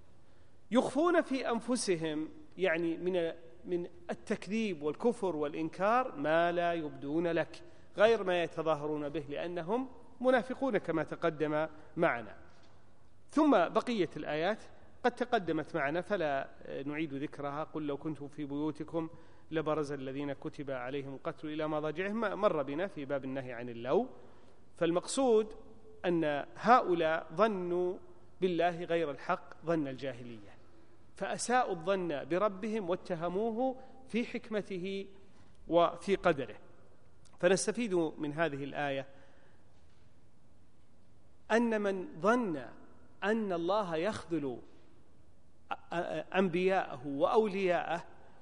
يخفون في أنفسهم يعني من من التكذيب والكفر والإنكار ما لا يبدون لك، غير ما يتظاهرون به، لأنهم منافقون كما تقدم معنا. ثم بقية الآيات قد تقدمت معنا فلا نعيد ذكرها: قل لو كنتم في بيوتكم لبرز الذين كتب عليهم القتل إلى مضاجعهم، مر بنا في باب النهي عن اللو. فالمقصود أن هؤلاء ظنوا بالله غير الحق ظن الجاهلية، فأساءوا الظن بربهم واتهموه في حكمته وفي قدره. فنستفيد من هذه الآية أن من ظن أن الله يخذل أنبياءه وأولياءه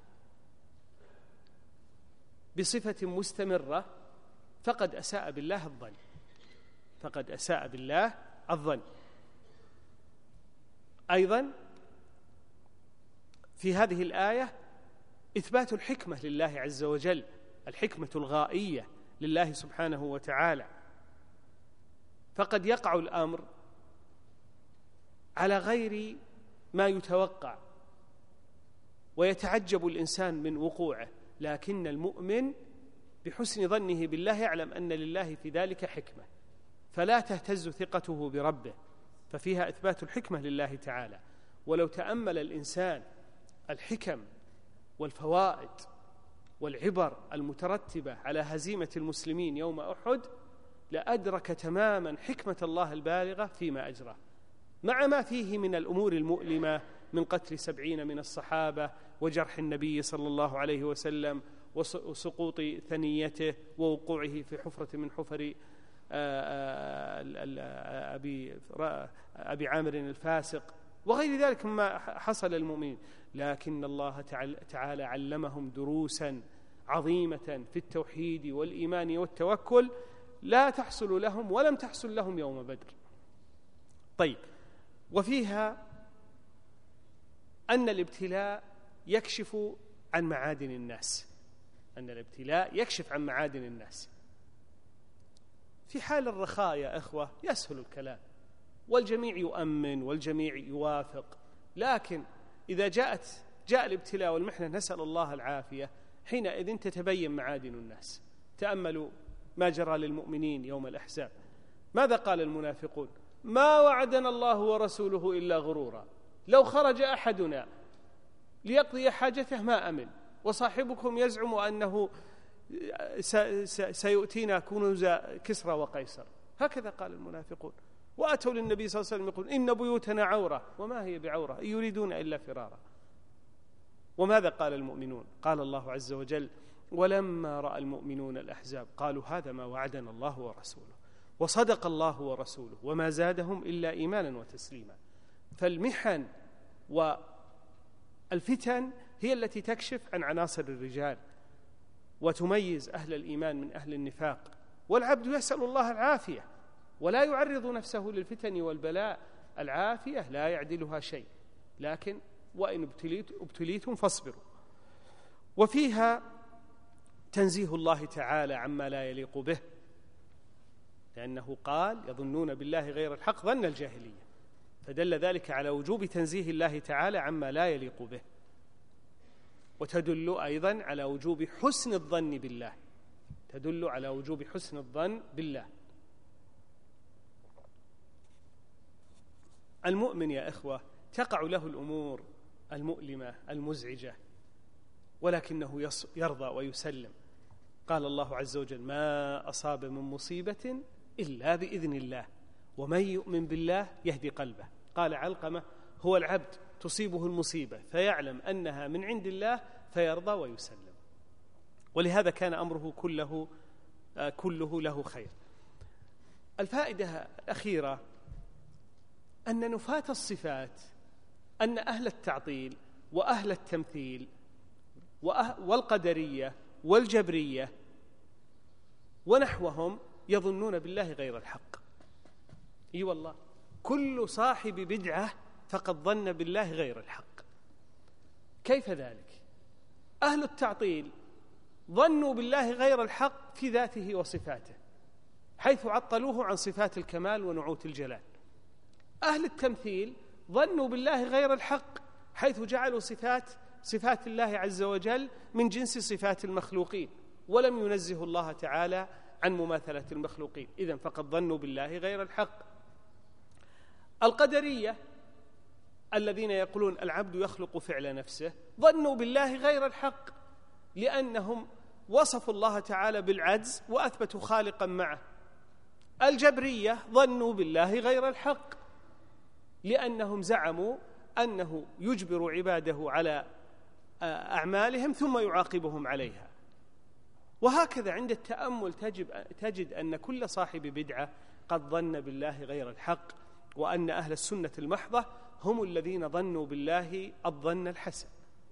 بصفة مستمرة فقد أساء بالله الظن فقد أساء بالله الظن. أيضا في هذه الآية إثبات الحكمة لله عز وجل، الحكمة الغائية لله سبحانه وتعالى. فقد يقع الأمر على غير ما يتوقع ويتعجب الإنسان من وقوعه، لكن المؤمن بحسن ظنه بالله يعلم أن لله في ذلك حكمة، فلا تهتز ثقته بربه، ففيها إثبات الحكمة لله تعالى. ولو تأمل الإنسان الحكم والفوائد والعبر المترتبة على هزيمة المسلمين يوم أحد لأدرك تماما حكمة الله البالغة فيما أجرى، مع ما فيه من الأمور المؤلمة من قتل سبعين من الصحابة وجرح النبي صلى الله عليه وسلم وسقوط ثنيته ووقوعه في حفرة من حفر أبي, أبي عامر الفاسق وغير ذلك مما حصل للمؤمنين. لكن الله تعالى علمهم دروسا عظيمة في التوحيد والإيمان والتوكل لا تحصل لهم ولم تحصل لهم يوم بدر. طيب، وفيها أن الابتلاء يكشف عن معادن الناس أن الابتلاء يكشف عن معادن الناس. في حال الرخاء يا إخوة يسهل الكلام والجميع يؤمن والجميع يوافق، لكن إذا جاءت جاء الابتلاء والمحنة نسأل الله العافية، حينئذ تتبين معادن الناس. تأملوا ما جرى للمؤمنين يوم الأحزاب. ماذا قال المنافقون؟ ما وعدنا الله ورسوله إلا غرورا، لو خرج أحدنا ليقضي حاجته ما أمن، وصاحبكم يزعم أنه سيؤتينا كنوز كسرى وقيصر. هكذا قال المنافقون، وأتوا للنبي صلى الله عليه وسلم يقول إن بيوتنا عورة وما هي بعورة إن يريدون إلا فرارا. وماذا قال المؤمنون؟ قال الله عز وجل: ولما رأى المؤمنون الأحزاب قالوا هذا ما وعدنا الله ورسوله وصدق الله ورسوله وما زادهم إلا إيمانا وتسليما. فالمحن والفتن هي التي تكشف عن عناصر الرجال وتميز أهل الإيمان من أهل النفاق، والعبد يسأل الله العافية ولا يعرض نفسه للفتن والبلاء. العافية لا يعدلها شيء، لكن وإن ابتليت ابتليتم فاصبروا. وفيها تنزيه الله تعالى عما لا يليق به، لأنه قال: يظنون بالله غير الحق ظن الجاهلية، فدل ذلك على وجوب تنزيه الله تعالى عما لا يليق به، وتدل أيضا على وجوب حسن الظن بالله، تدل على وجوب حسن الظن بالله. المؤمن يا إخوة تقع له الأمور المؤلمة المزعجة، ولكنه يرضى ويسلم. قال الله عز وجل: ما أصاب من مصيبة إلا بإذن الله ومن يؤمن بالله يهدي قلبه. قال علقمة: هو العبد تصيبه المصيبة فيعلم أنها من عند الله فيرضى ويسلم. ولهذا كان أمره كله كله له خير. الفائدة الأخيرة أن نفاة الصفات، أن أهل التعطيل وأهل التمثيل والقدرية والجبرية ونحوهم يظنون بالله غير الحق. اي والله، كل صاحب بدعة فقد ظن بالله غير الحق. كيف ذلك؟ أهل التعطيل ظنوا بالله غير الحق في ذاته وصفاته، حيث عطلوه عن صفات الكمال ونعوت الجلال. أهل التمثيل ظنوا بالله غير الحق، حيث جعلوا صفات صفات الله عز وجل من جنس صفات المخلوقين، ولم ينزه الله تعالى عن مماثلة المخلوقين. إذن فقد ظنوا بالله غير الحق. القدرية الذين يقولون العبد يخلق فعل نفسه ظنوا بالله غير الحق، لأنهم وصفوا الله تعالى بالعجز وأثبتوا خالقا معه. الجبرية ظنوا بالله غير الحق، لأنهم زعموا أنه يجبر عباده على أعمالهم ثم يعاقبهم عليها. وهكذا عند التأمل تجد أن كل صاحب بدعة قد ظن بالله غير الحق، وأن أهل السنة المحضة هم الذين ظنوا بالله الظن الحسن.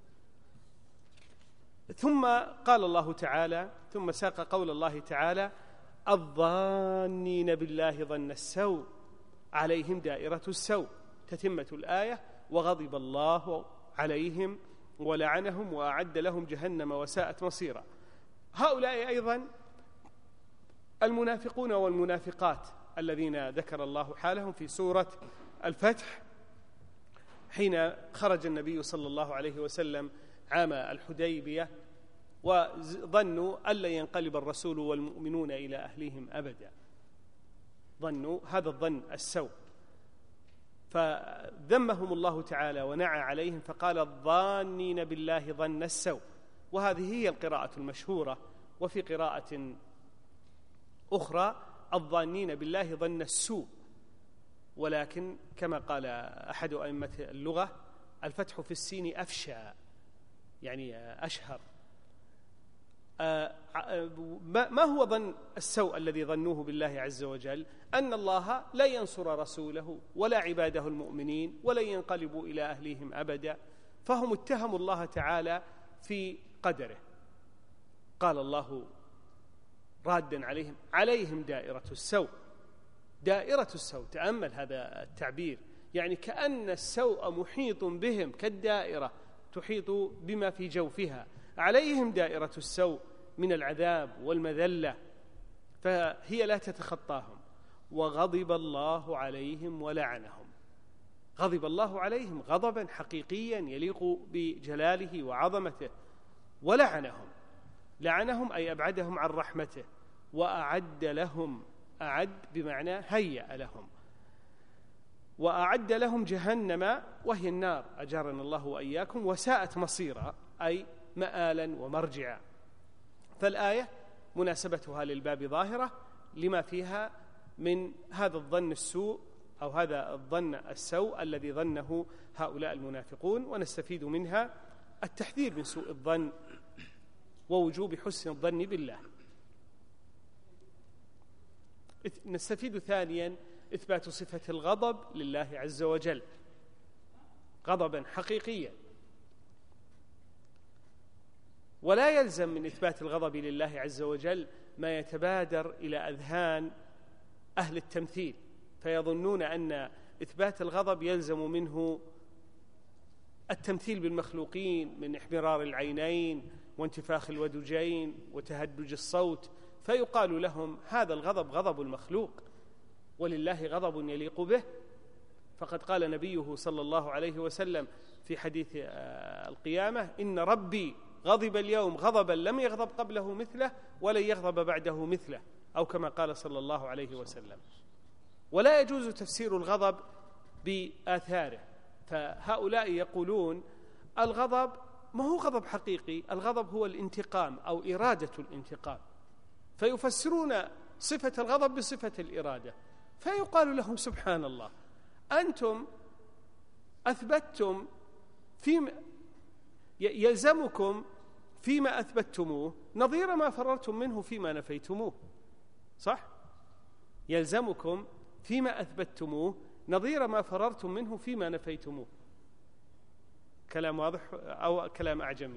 ثم قال الله تعالى، ثم ساق قول الله تعالى: الظانين بالله ظن السوء عليهم دائرة السوء. تتمة الآية: وغضب الله عليهم ولعنهم وأعد لهم جهنم وساءت مصيرا. هؤلاء أيضا المنافقون والمنافقات الذين ذكر الله حالهم في سورة الفتح، حين خرج النبي صلى الله عليه وسلم عام الحديبية وظنوا ألا ينقلب الرسول والمؤمنون إلى أهليهم أبدا، ظنوا هذا الظن السوء، فذمهم الله تعالى ونعى عليهم فقال: الظانين بالله ظن السوء. وهذه هي القراءة المشهورة. وفي قراءة أخرى: الظانين بالله ظن السوء. ولكن كما قال أحد أئمة اللغة: الفتح في السين أفشى، يعني أشهر. ما هو ظن السوء الذي ظنوه بالله عز وجل؟ أن الله لا ينصر رسوله ولا عباده المؤمنين ولن ينقلبوا إلى أهليهم أبدا، فهم اتهموا الله تعالى في قدره. قال الله رادا عليهم: عليهم دائرة السوء. دائرة السوء، تأمل هذا التعبير، يعني كأن السوء محيط بهم كالدائرة تحيط بما في جوفها. عليهم دائرة السوء من العذاب والمذلة، فهي لا تتخطاهم. وغضب الله عليهم ولعنهم. غضب الله عليهم غضبا حقيقيا يليق بجلاله وعظمته. ولعنهم، لعنهم أي أبعدهم عن رحمته. وأعد لهم، أعد بمعنى هيأ لهم، وأعد لهم جهنم وهي النار، أجارنا الله وإياكم، وساءت مصيرا أي مآلا ومرجعا. فالآية مناسبتها للباب ظاهرة لما فيها من هذا الظن السوء أو هذا الظن السوء الذي ظنه هؤلاء المنافقون. ونستفيد منها التحذير من سوء الظن ووجوب حسن الظن بالله. نستفيد ثانيا إثبات صفة الغضب لله عز وجل غضبا حقيقيا، ولا يلزم من إثبات الغضب لله عز وجل ما يتبادر إلى أذهان أهل التمثيل، فيظنون أن إثبات الغضب يلزم منه التمثيل بالمخلوقين من احمرار العينين وانتفاخ الودجين وتهدج الصوت، فيقال لهم هذا الغضب غضب المخلوق ولله غضب يليق به. فقد قال نبيه صلى الله عليه وسلم في حديث القيامة: إن ربي غضب اليوم غضبا لم يغضب قبله مثله ولن يغضب بعده مثله، أو كما قال صلى الله عليه وسلم. ولا يجوز تفسير الغضب بآثاره، فهؤلاء يقولون الغضب ما هو غضب حقيقي، الغضب هو الانتقام أو إرادة الانتقام، فيفسرون صفة الغضب بصفة الإرادة. فيقال لهم سبحان الله، أنتم أثبتتم فيما يلزمكم فيما أثبتتموه نظير ما فررتم منه فيما نفيتموه، صح؟ يلزمكم فيما أثبتتموه نظير ما فررتم منه فيما نفيتموه. كلام واضح أو كلام أعجمي؟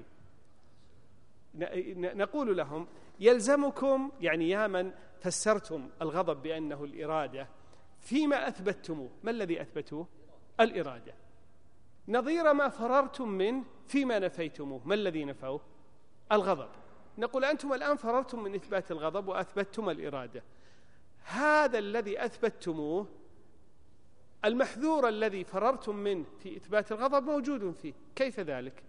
نقول لهم يلزمكم، يعني يا من فسرتم الغضب بأنه الإرادة، فيما أثبتتموه، ما الذي أثبتوه؟ الإرادة، نظير ما فررتم منه فيما نفيتموه، ما الذي نفوه؟ الغضب. نقول أنتم الآن فررتم من إثبات الغضب وأثبتتم الإرادة، هذا الذي أثبتتموه المحذور الذي فررتم منه في إثبات الغضب موجود فيه، كيف ذلك؟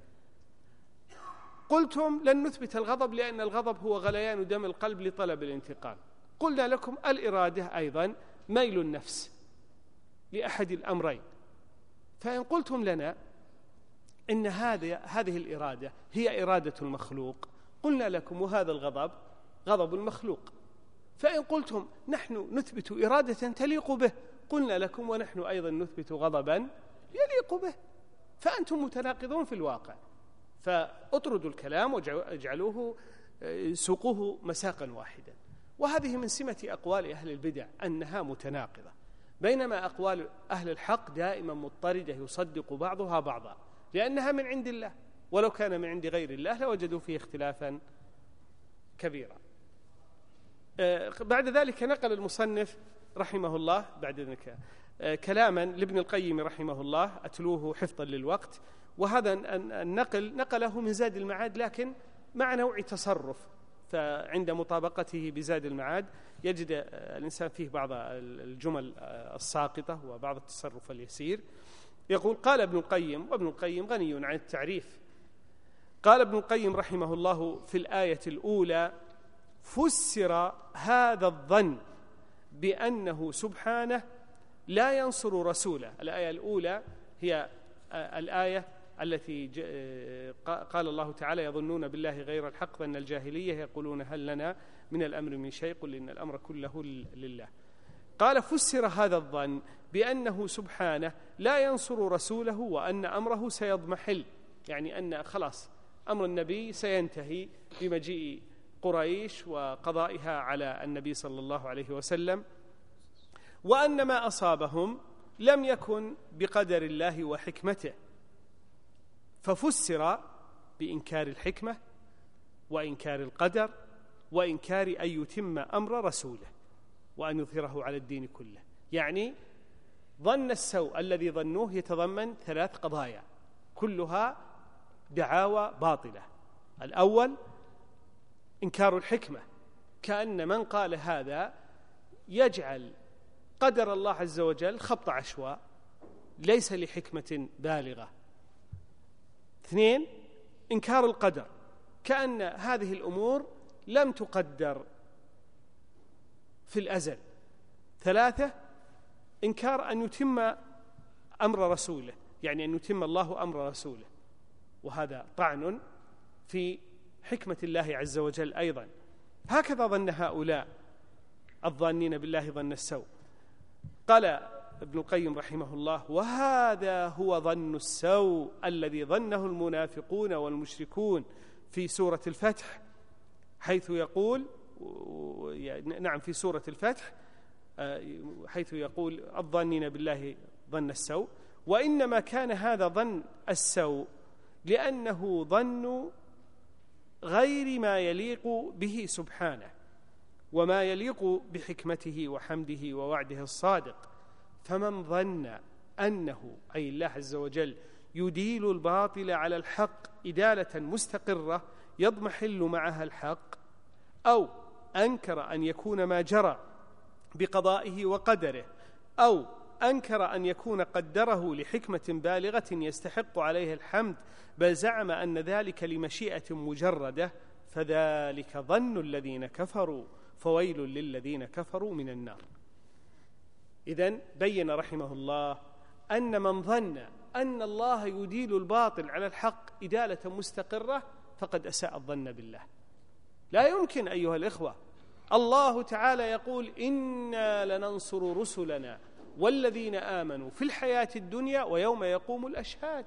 قلتم لن نثبت الغضب لأن الغضب هو غليان دم القلب لطلب الانتقام. قلنا لكم الإرادة أيضا ميل النفس لأحد الأمرين، فإن قلتم لنا إن هذه هذه الإرادة هي إرادة المخلوق، قلنا لكم وهذا الغضب غضب المخلوق. فإن قلتم نحن نثبت إرادة تليق به، قلنا لكم ونحن أيضا نثبت غضبا يليق به، فأنتم متناقضون في الواقع. فاطردوا الكلام واجعلوه سوقوه مساقا واحدا. وهذه من سمة أقوال أهل البدع أنها متناقضة، بينما أقوال أهل الحق دائما مضطردة يصدق بعضها بعضا، لأنها من عند الله، ولو كان من عند غير الله لوجدوا فيه اختلافا كبيرا. بعد ذلك نقل المصنف رحمه الله بعد ذلك كلاما لابن القيم رحمه الله أتلوه حفظا للوقت، وهذا النقل نقله من زاد المعاد لكن مع نوع تصرف، فعند مطابقته بزاد المعاد يجد الإنسان فيه بعض الجمل الساقطة وبعض التصرف اليسير. يقول قال ابن القيم، وابن القيم غني عن التعريف، قال ابن القيم رحمه الله في الآية الأولى: فسر هذا الظن بأنه سبحانه لا ينصر رسوله. الآية الأولى هي الآية التي قال الله تعالى: يظنون بالله غير الحق ظن الجاهلية يقولون هل لنا من الأمر من شيء قل إن الأمر كله لله. قال: فسر هذا الظن بأنه سبحانه لا ينصر رسوله وأن أمره سيضمحل، يعني أن خلاص أمر النبي سينتهي بمجيء قريش وقضائها على النبي صلى الله عليه وسلم، وأن ما أصابهم لم يكن بقدر الله وحكمته، ففسر بإنكار الحكمة وإنكار القدر وإنكار أن يتم أمر رسوله وأن يظهره على الدين كله. يعني ظن السوء الذي ظنوه يتضمن ثلاث قضايا كلها دعاوى باطلة. الأول إنكار الحكمة، كأن من قال هذا يجعل قدر الله عز وجل خبط عشواء ليس لحكمة بالغة. اثنين إنكار القدر، كأن هذه الأمور لم تقدر في الأزل. ثلاثة إنكار أن يتم أمر رسوله، يعني أن يتم الله أمر رسوله، وهذا طعن في حكمة الله عز وجل أيضا. هكذا ظن هؤلاء الظانين بالله ظن السوء. قال ابن القيم رحمه الله: وهذا هو ظن السوء الذي ظنه المنافقون والمشركون في سورة الفتح، حيث يقول نعم في سورة الفتح حيث يقول الظانين بالله ظن السوء. وإنما كان هذا ظن السوء لأنه ظن غير ما يليق به سبحانه وما يليق بحكمته وحمده ووعده الصادق. فمن ظن أنه أي الله عز وجل يديل الباطل على الحق إدالة مستقرة يضمحل معها الحق، أو أنكر أن يكون ما جرى بقضائه وقدره، أو أنكر أن يكون قدره لحكمة بالغة يستحق عليه الحمد، بل زعم أن ذلك لمشيئة مجردة، فذلك ظن الذين كفروا فويل للذين كفروا من النار. إذن بين رحمه الله أن من ظن أن الله يديل الباطل على الحق إدالة مستقرة فقد أساء الظن بالله. لا يمكن أيها الإخوة. الله تعالى يقول: إنا لننصر رسلنا والذين آمنوا في الحياة الدنيا ويوم يقوم الأشهاد.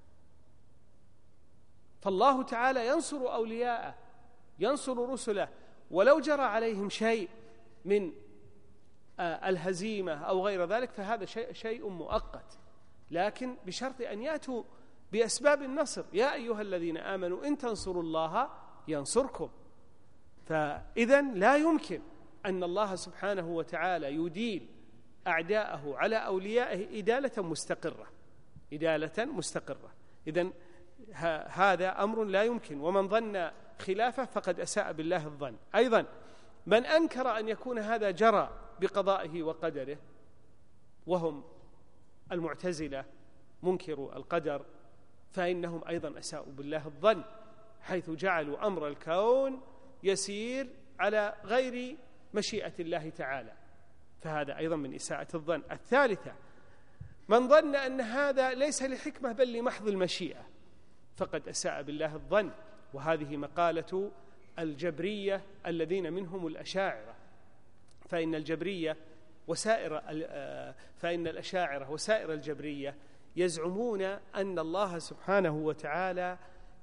فالله تعالى ينصر أولياءه، ينصر رسله، ولو جرى عليهم شيء من الهزيمة أو غير ذلك فهذا شيء, شيء مؤقت، لكن بشرط أن يأتوا بأسباب النصر. يا أيها الذين آمنوا إن تنصروا الله ينصركم. فإذن لا يمكن أن الله سبحانه وتعالى يديل أعداءه على أوليائه إدالة مستقرة إدالة مستقرة إذن هذا أمر لا يمكن، ومن ظن خلافه فقد أساء بالله الظن. أيضا من أنكر أن يكون هذا جرى بقضائه وقدره، وهم المعتزلة منكروا القدر، فإنهم أيضا أساءوا بالله الظن، حيث جعلوا أمر الكون يسير على غير مشيئة الله تعالى، فهذا أيضا من إساءة الظن. الثالثة من ظن أن هذا ليس لحكمة بل لمحض المشيئة فقد أساء بالله الظن، وهذه مقالة الجبرية الذين منهم الأشاعرة، فإن الجبرية وسائر فإن الأشاعرة وسائر الجبرية يزعمون أن الله سبحانه وتعالى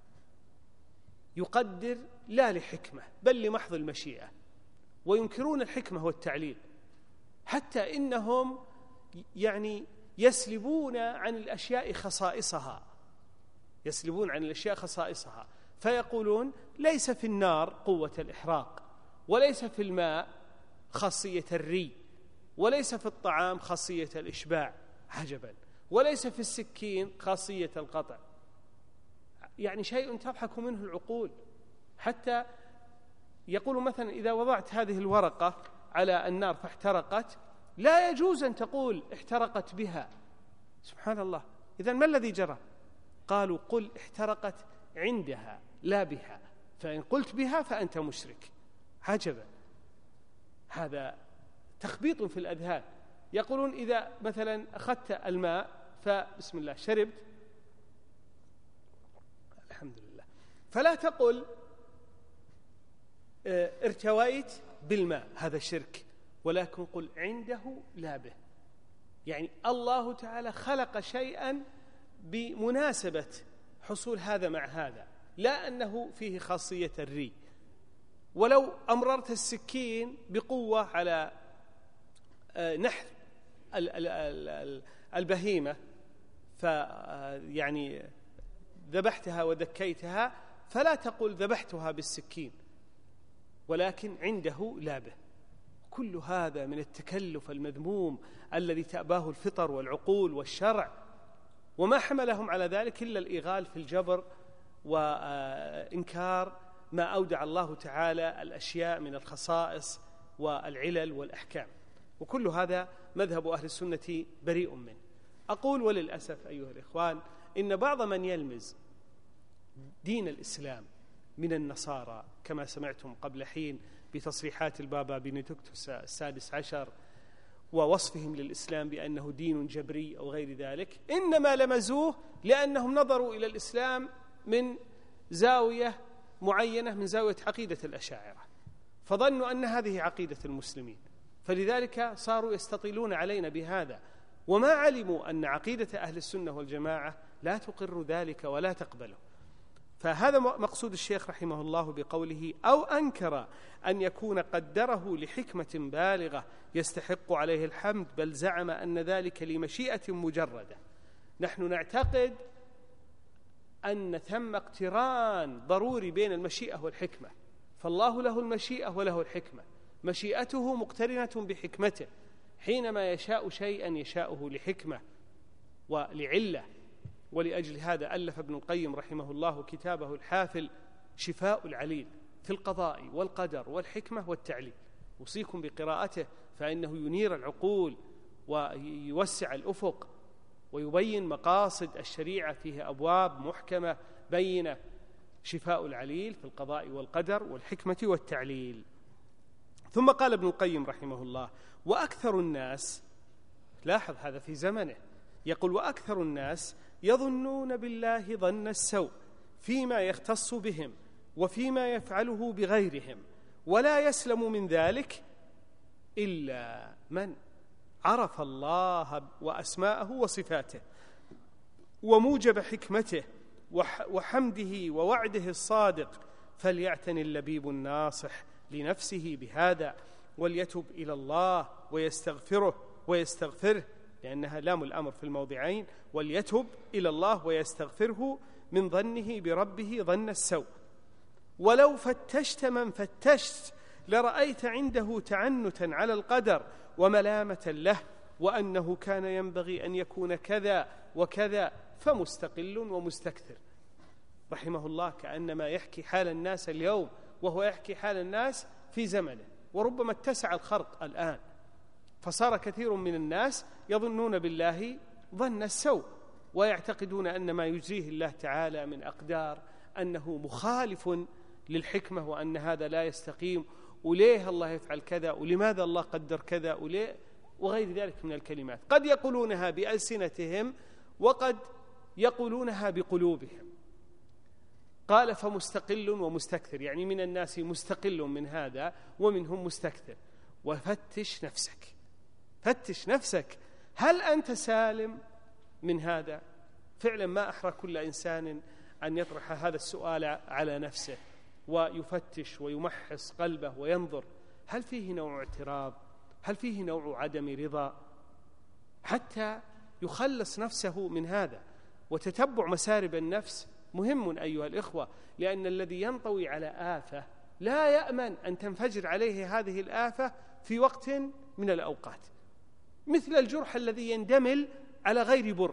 يقدر لا لحكمة بل لمحض المشيئة، وينكرون الحكمة والتعليل، حتى إنهم يعني يسلبون عن الأشياء خصائصها يسلبون عن الأشياء خصائصها فيقولون: ليس في النار قوة الإحراق، وليس في الماء خاصية الري، وليس في الطعام خاصية الإشباع، عجبا، وليس في السكين خاصية القطع. يعني شيء تضحك منه العقول. حتى يقول مثلا: إذا وضعت هذه الورقة على النار فاحترقت، لا يجوز أن تقول احترقت بها. سبحان الله. إذن ما الذي جرى؟ قالوا: قل احترقت عندها لا بها، فإن قلت بها فأنت مشرك. عجبا، هذا تخبيط في الأذهان. يقولون: إذا مثلا أخذت الماء فبسم الله شربت، الحمد لله، فلا تقل ارتويت بالماء، هذا شرك، ولكن قل عنده لا به. يعني الله تعالى خلق شيئا بمناسبة حصول هذا مع هذا، لا أنه فيه خاصية الري. ولو أمررت السكين بقوة على نحر البهيمة فيعني ذبحتها ودكيتها، فلا تقل ذبحتها بالسكين، ولكن عنده لا به. كل هذا من التكلف المذموم الذي تأباه الفطر والعقول والشرع، وما حملهم على ذلك إلا الإغال في الجبر وإنكار ما أودع الله تعالى الأشياء من الخصائص والعلل والأحكام. وكل هذا مذهب أهل السنة بريء منه. أقول وللأسف أيها الإخوان إن بعض من يلمز دين الإسلام من النصارى، كما سمعتم قبل حين بتصريحات البابا بنديكتوس السادس عشر ووصفهم للإسلام بأنه دين جبري أو غير ذلك، إنما لمزوه لأنهم نظروا إلى الإسلام من زاوية معينة، من زاوية عقيدة الأشاعرة، فظنوا أن هذه عقيدة المسلمين، فلذلك صاروا يستطيلون علينا بهذا وما علموا أن عقيدة أهل السنة والجماعة لا تقر ذلك ولا تقبله. فهذا مقصود الشيخ رحمه الله بقوله أو أنكر أن يكون قدره لحكمة بالغة يستحق عليه الحمد، بل زعم أن ذلك لمشيئة مجردة. نحن نعتقد أن ثم اقتران ضروري بين المشيئة والحكمة، فالله له المشيئة وله الحكمة، مشيئته مقترنة بحكمته، حينما يشاء شيئا يشاءه لحكمة ولعلة. ولأجل هذا ألف ابن القيم رحمه الله كتابه الحافل شفاء العليل في القضاء والقدر والحكمة والتعليل. أوصيكم بقراءته فإنه ينير العقول ويوسع الأفق ويبين مقاصد الشريعة، فيه أبواب محكمة بينة. شفاء العليل في القضاء والقدر والحكمة والتعليل. ثم قال ابن القيم رحمه الله وأكثر الناس، لاحظ هذا في زمنه، يقول وأكثر الناس يظنون بالله ظن السوء فيما يختص بهم وفيما يفعله بغيرهم، ولا يسلم من ذلك إلا من عرف الله وأسماءه وصفاته وموجب حكمته وحمده ووعده الصادق، فليعتني اللبيب الناصح لنفسه بهذا وليتب إلى الله ويستغفره ويستغفره، لأنها لام الأمر في الموضعين، وليتب إلى الله ويستغفره من ظنه بربه ظن السوء. ولو فتشت من فتشت لرأيت عنده تعنتا على القدر وملامة له، وأنه كان ينبغي أن يكون كذا وكذا، فمستقل ومستكثر. رحمه الله كأنما يحكي حال الناس اليوم وهو يحكي حال الناس في زمنه، وربما اتسع الخرق الآن، فصار كثير من الناس يظنون بالله ظن السوء، ويعتقدون أن ما يجريه الله تعالى من أقدار أنه مخالف للحكمة، وأن هذا لا يستقيم، وليه الله يفعل كذا، ولماذا الله قدر كذا، وليه، وغير ذلك من الكلمات. قد يقولونها بألسنتهم وقد يقولونها بقلوبهم. قال فمستقل ومستكثر، يعني من الناس مستقل من هذا ومنهم مستكثر. وفتش نفسك، فتش نفسك، هل أنت سالم من هذا؟ فعلا ما أحرى كل إنسان أن يطرح هذا السؤال على نفسه ويفتش ويمحص قلبه وينظر هل فيه نوع اعتراض، هل فيه نوع عدم رضا، حتى يخلص نفسه من هذا. وتتبع مسارب النفس مهم أيها الإخوة، لأن الذي ينطوي على آفة لا يأمن أن تنفجر عليه هذه الآفة في وقت من الأوقات، مثل الجرح الذي يندمل على غير برء،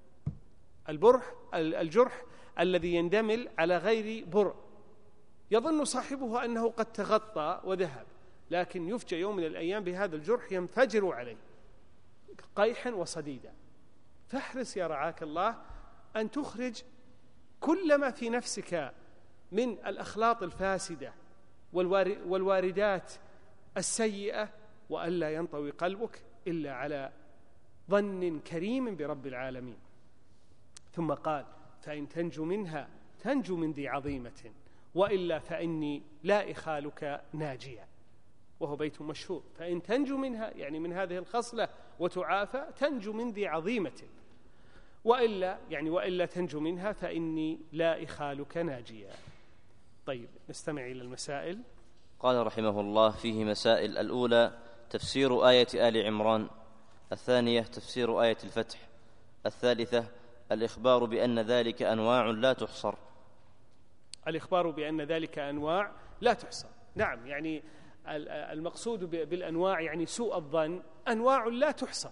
البرح الجرح الذي يندمل على غير برء، يظن صاحبه أنه قد تغطى وذهب، لكن يفجأ يوم من الأيام بهذا الجرح ينفجر عليه قيحا وصديدا. فاحرص يا رعاك الله أن تخرج كل ما في نفسك من الأخلاط الفاسدة والواردات السيئة، وألا ينطوي قلبك إلا على ظن كريم برب العالمين. ثم قال فإن تنجو منها تنجو من ذي عظيمة، وإلا فإني لا إخالك ناجيا. وهو بيت مشهور، فإن تنجو منها يعني من هذه الخصلة وتعافى تنجو من ذي عظيمة، وإلا يعني وإلا تنجو منها فإني لا إخالك ناجيا. طيب نستمع إلى المسائل. قال رحمه الله فيه مسائل: الأولى تفسير آية آل عمران، الثانية تفسير آية الفتح، الثالثة الإخبار بأن ذلك أنواع لا تحصر. الإخبار بأن ذلك أنواع لا تحصر، نعم، يعني المقصود بالأنواع يعني سوء الظن أنواع لا تحصر،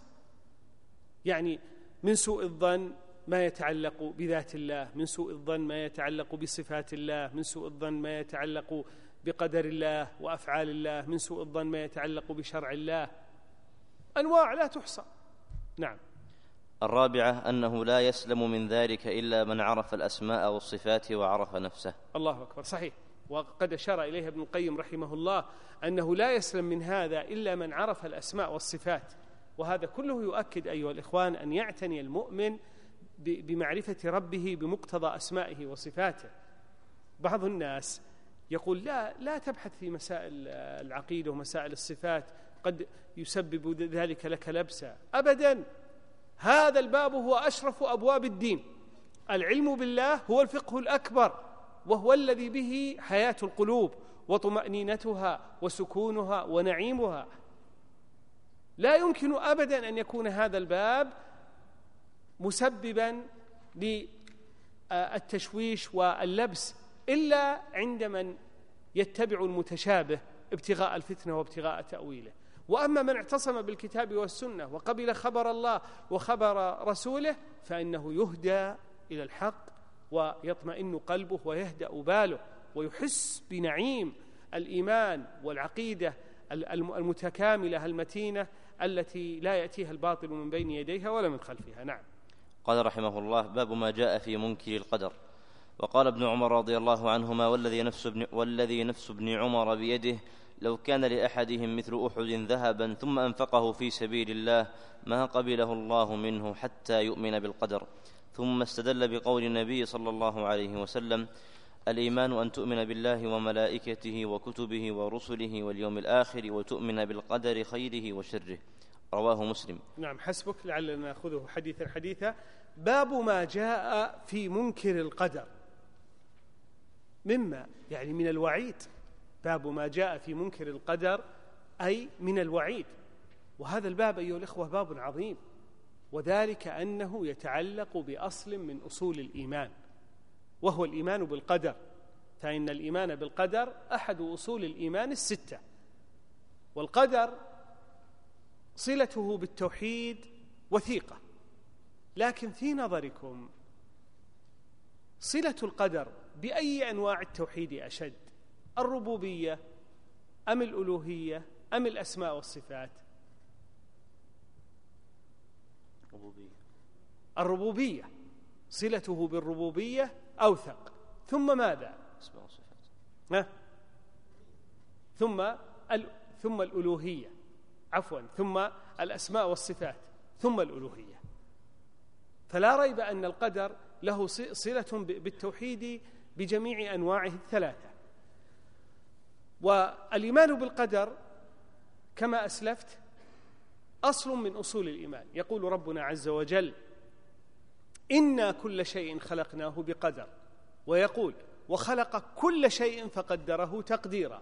يعني من سوء الظن ما يتعلق بذات الله، من سوء الظن ما يتعلق بصفات الله، من سوء الظن ما يتعلق بقدر الله وأفعال الله، من سوء الظن ما يتعلق بشرع الله، أنواع لا تحصى. نعم. الرابعة أنه لا يسلم من ذلك إلا من عرف الأسماء والصفات وعرف نفسه. الله أكبر، صحيح. وقد أشار إليها ابن القيم رحمه الله أنه لا يسلم من هذا إلا من عرف الأسماء والصفات. وهذا كله يؤكد أيها الإخوان أن يعتني المؤمن بمعرفة ربه بمقتضى أسمائه وصفاته. بعض الناس يقول لا لا تبحث في مسائل العقيدة ومسائل الصفات، قد يسبب ذلك لك لبسا. أبدا، هذا الباب هو أشرف أبواب الدين. العلم بالله هو الفقه الأكبر، وهو الذي به حياة القلوب وطمأنينتها وسكونها ونعيمها. لا يمكن أبدا أن يكون هذا الباب مسببا للتشويش واللبس إلا عند من يتبع المتشابه ابتغاء الفتنة وابتغاء تأويله. وأما من اعتصم بالكتاب والسنة وقبل خبر الله وخبر رسوله فإنه يهدى إلى الحق ويطمئن قلبه ويهدأ باله ويحس بنعيم الإيمان والعقيدة المتكاملة المتينة التي لا يأتيها الباطل من بين يديها ولا من خلفها. نعم. قال رحمه الله: باب ما جاء في منكر القدر. وقال ابن عمر رضي الله عنهما: والذي نفس ابن, والذي نفس ابن عمر بيده لو كان لأحدهم مثل أحد ذهبا ثم أنفقه في سبيل الله ما قبله الله منه حتى يؤمن بالقدر. ثم استدل بقول النبي صلى الله عليه وسلم: الإيمان أن تؤمن بالله وملائكته وكتبه ورسله واليوم الآخر وتؤمن بالقدر خيره وشره. رواه مسلم. نعم، حسبك، لعلنا نأخذه حديثا حديثا. باب ما جاء في منكر القدر، مما يعني من الوعيد. باب ما جاء في منكر القدر أي من الوعيد. وهذا الباب أيها الإخوة باب عظيم، وذلك أنه يتعلق بأصل من أصول الإيمان، وهو الإيمان بالقدر. فإن الإيمان بالقدر أحد أصول الإيمان الستة. والقدر صلته بالتوحيد وثيقة، لكن في نظركم صلة القدر بأي أنواع التوحيد أشد؟ الربوبية أم الألوهية أم الأسماء والصفات؟ الربوبية. الربوبية صلته بالربوبية أوثق. ثم ماذا؟ أسماء والصفات. ها؟ ثم ال... ثم الألوهية، عفوا ثم الأسماء والصفات ثم الألوهية. فلا ريب أن القدر له صلة بالتوحيد بجميع أنواعه الثلاثة. والإيمان بالقدر كما أسلفت أصل من أصول الإيمان. يقول ربنا عز وجل: إنا كل شيء خلقناه بقدر، ويقول: وخلق كل شيء فقدره تقديرا.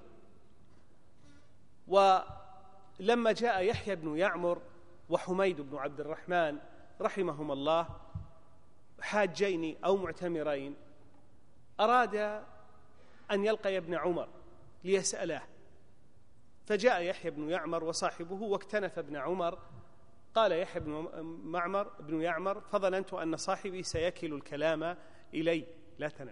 ولما جاء يحيى بن يعمر وحميد بن عبد الرحمن رحمهما الله حاجين أو معتمرين، أراد أن يلقى ابن عمر ليسأله، فجاء يحيى بن يعمر وصاحبه واكتنف ابن عمر. قال يحيى بن معمر بن يعمر: فظننت أن صاحبي سيكل الكلام إلي، لا تنام.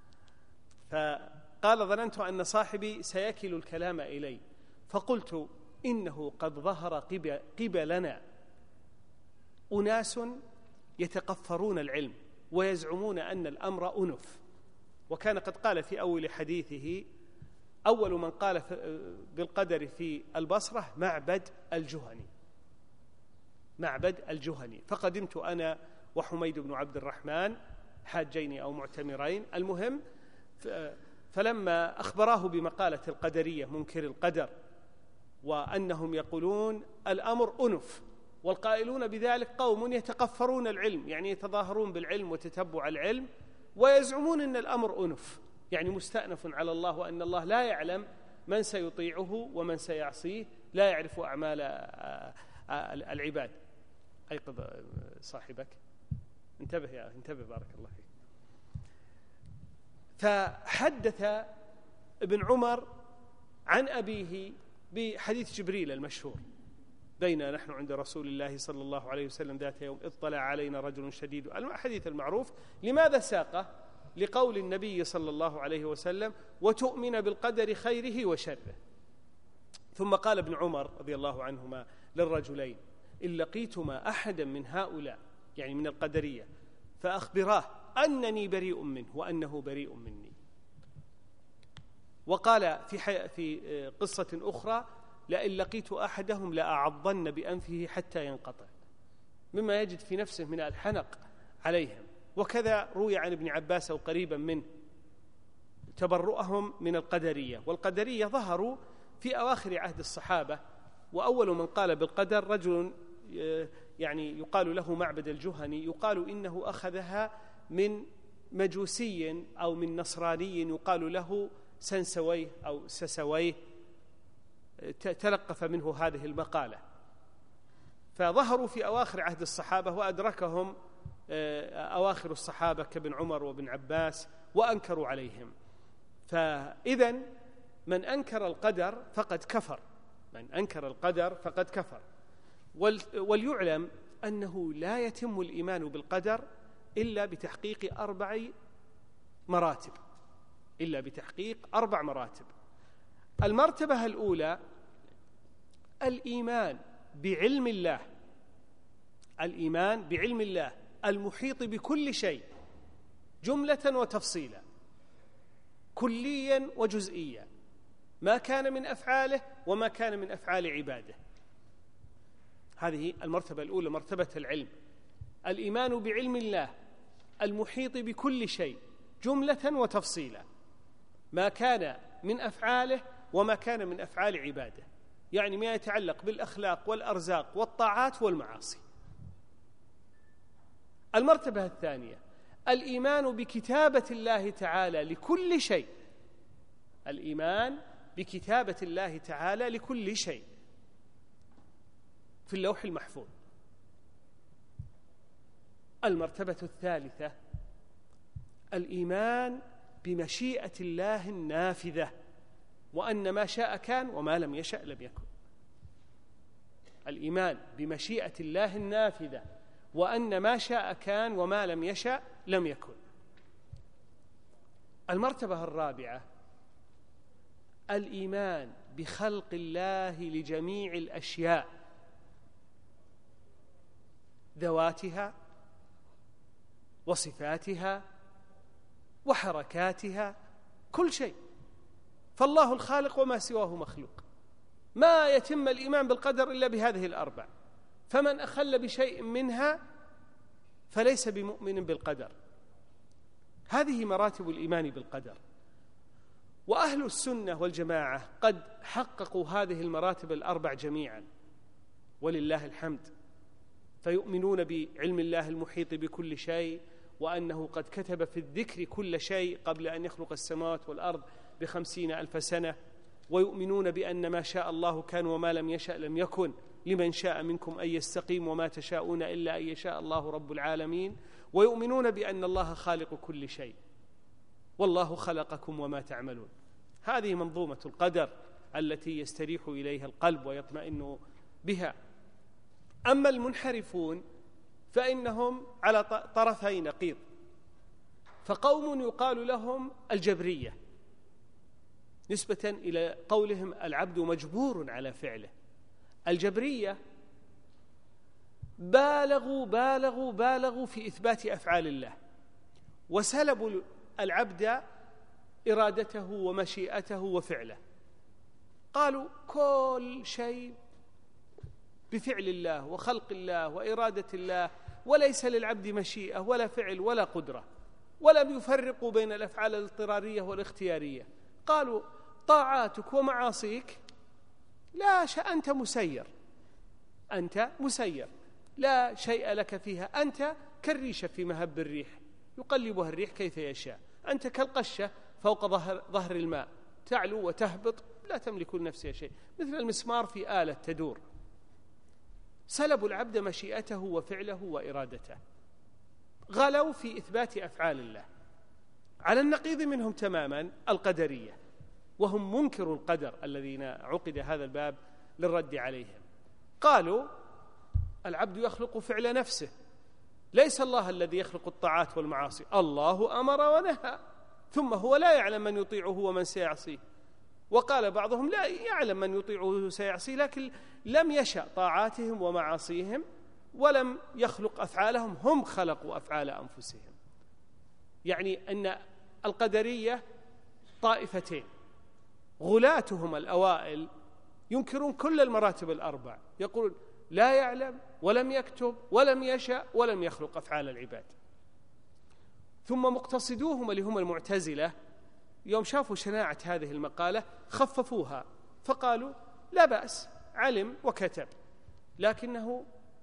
فقال: ظننت أن صاحبي سيكل الكلام إلي، فقلت: إنه قد ظهر قبلنا أناس يتقفرون العلم ويزعمون أن الأمر أنف. وكان قد قال في أول حديثه: أول من قال بالقدر في البصرة معبد الجهني، معبد الجهني. فقدمت أنا وحميد بن عبد الرحمن حاجين أو معتمرين. المهم، فلما أخبراه بمقالة القدرية منكر القدر وأنهم يقولون الأمر أنف، والقائلون بذلك قوم يتقفرون العلم، يعني يتظاهرون بالعلم وتتبع العلم، ويزعمون أن الأمر أنف، يعني مستأنف على الله، وأن الله لا يعلم من سيطيعه ومن سيعصيه، لا يعرف أعمال العباد. أيقظ صاحبك، انتبه يا انتبه، بارك الله فيك. فحدث ابن عمر عن أبيه بحديث جبريل المشهور: بينا نحن عند رسول الله صلى الله عليه وسلم ذات يوم إذ طلع علينا رجل شديد. الحديث المعروف. لماذا ساقه؟ لقول النبي صلى الله عليه وسلم: وتؤمن بالقدر خيره وشره. ثم قال ابن عمر رضي الله عنهما للرجلين: إن لقيتما أحدا من هؤلاء، يعني من القدرية، فأخبراه أنني بريء منه وأنه بريء مني. وقال في, في قصة أخرى: لئن لقيت أحدهم لأعضن بأنفه حتى ينقطع، مما يجد في نفسه من الحنق عليهم. وكذا روي عن ابن عباس أو قريبا منه تبرؤهم من القدرية. والقدرية ظهروا في أواخر عهد الصحابة، وأول من قال بالقدر رجل يعني يقال له معبد الجهني، يقال إنه أخذها من مجوسي أو من نصراني يقال له سنسويه أو سسويه، تلقف منه هذه المقالة. فظهروا في أواخر عهد الصحابة وأدركهم أواخر الصحابة كابن عمر وابن عباس وأنكروا عليهم. فإذن من أنكر القدر فقد كفر، من أنكر القدر فقد كفر. وليعلم أنه لا يتم الإيمان بالقدر إلا بتحقيق أربع مراتب، إلا بتحقيق أربع مراتب. المرتبة الأولى الإيمان بعلم الله، الإيمان بعلم الله المحيط بكل شيء جملة وتفصيلا، كليا وجزئيا، ما كان من أفعاله وما كان من أفعال عباده. هذه المرتبة الأولى، مرتبة العلم، الإيمان بعلم الله المحيط بكل شيء جملة وتفصيلا، ما كان من أفعاله وما كان من أفعال عباده، يعني ما يتعلق بالأخلاق والأرزاق والطاعات والمعاصي. المرتبة الثانية الإيمان بكتابة الله تعالى لكل شيء، الإيمان بكتابة الله تعالى لكل شيء في اللوح المحفوظ. المرتبة الثالثة الإيمان بمشيئة الله النافذة، وأن ما شاء كان وما لم يشأ لم يكن. الإيمان بمشيئة الله النافذة، وأن ما شاء كان وما لم يشأ لم يكن. المرتبة الرابعة الإيمان بخلق الله لجميع الأشياء، ذواتها وصفاتها وحركاتها، كل شيء، فالله الخالق وما سواه مخلوق. ما يتم الإيمان بالقدر إلا بهذه الأربع، فمن أخل بشيء منها فليس بمؤمن بالقدر. هذه مراتب الإيمان بالقدر. وأهل السنة والجماعة قد حققوا هذه المراتب الأربع جميعا ولله الحمد، فيؤمنون بعلم الله المحيط بكل شيء، وأنه قد كتب في الذكر كل شيء قبل أن يخلق السماوات والأرض بخمسين ألف سنة، ويؤمنون بأن ما شاء الله كان وما لم يشأ لم يكن، لمن شاء منكم أن يستقيم وما تشاءون إلا أن يشاء الله رب العالمين، ويؤمنون بأن الله خالق كل شيء، والله خلقكم وما تعملون. هذه منظومة القدر التي يستريح إليها القلب ويطمئن بها. أما المنحرفون فإنهم على طرفي نقيض، فقوم يقال لهم الجبرية نسبة إلى قولهم العبد مجبور على فعله. الجبرية بالغوا بالغوا بالغوا في إثبات أفعال الله، وسلبوا العبد إرادته ومشيئته وفعله. قالوا كل شيء بفعل الله وخلق الله وإرادة الله، وليس للعبد مشيئة ولا فعل ولا قدرة، ولم يفرقوا بين الأفعال الاضطرارية والاختيارية. قالوا طاعاتك ومعاصيك لا شيء، أنت مسير، أنت مسير، لا شيء لك فيها، أنت كالريشة في مهب الريح يقلبها الريح كيف يشاء، أنت كالقشة فوق ظهر, ظهر الماء تعلو وتهبط، لا تملك لنفسها شيء، مثل المسمار في آلة تدور. سلبوا العبد مشيئته وفعله وإرادته، غلوا في إثبات أفعال الله. على النقيض منهم تماما القدرية، وهم منكروا القدر الذين عقد هذا الباب للرد عليهم. قالوا العبد يخلق فعل نفسه، ليس الله الذي يخلق الطاعات والمعاصي، الله أمر ونهى، ثم هو لا يعلم من يطيعه ومن سيعصيه. وقال بعضهم لا يعلم من يطيعه سيعصيه، لكن لم يشأ طاعاتهم ومعاصيهم ولم يخلق أفعالهم، هم خلقوا أفعال أنفسهم. يعني أن القدرية طائفتين، غلاتهم الأوائل ينكرون كل المراتب الأربع، يقولون لا يعلم ولم يكتب ولم يشأ ولم يخلق أفعال العباد. ثم مقتصدوهم اللي هم المعتزلة يوم شافوا شناعة هذه المقالة خففوها، فقالوا لا بأس، علم وكتب، لكنه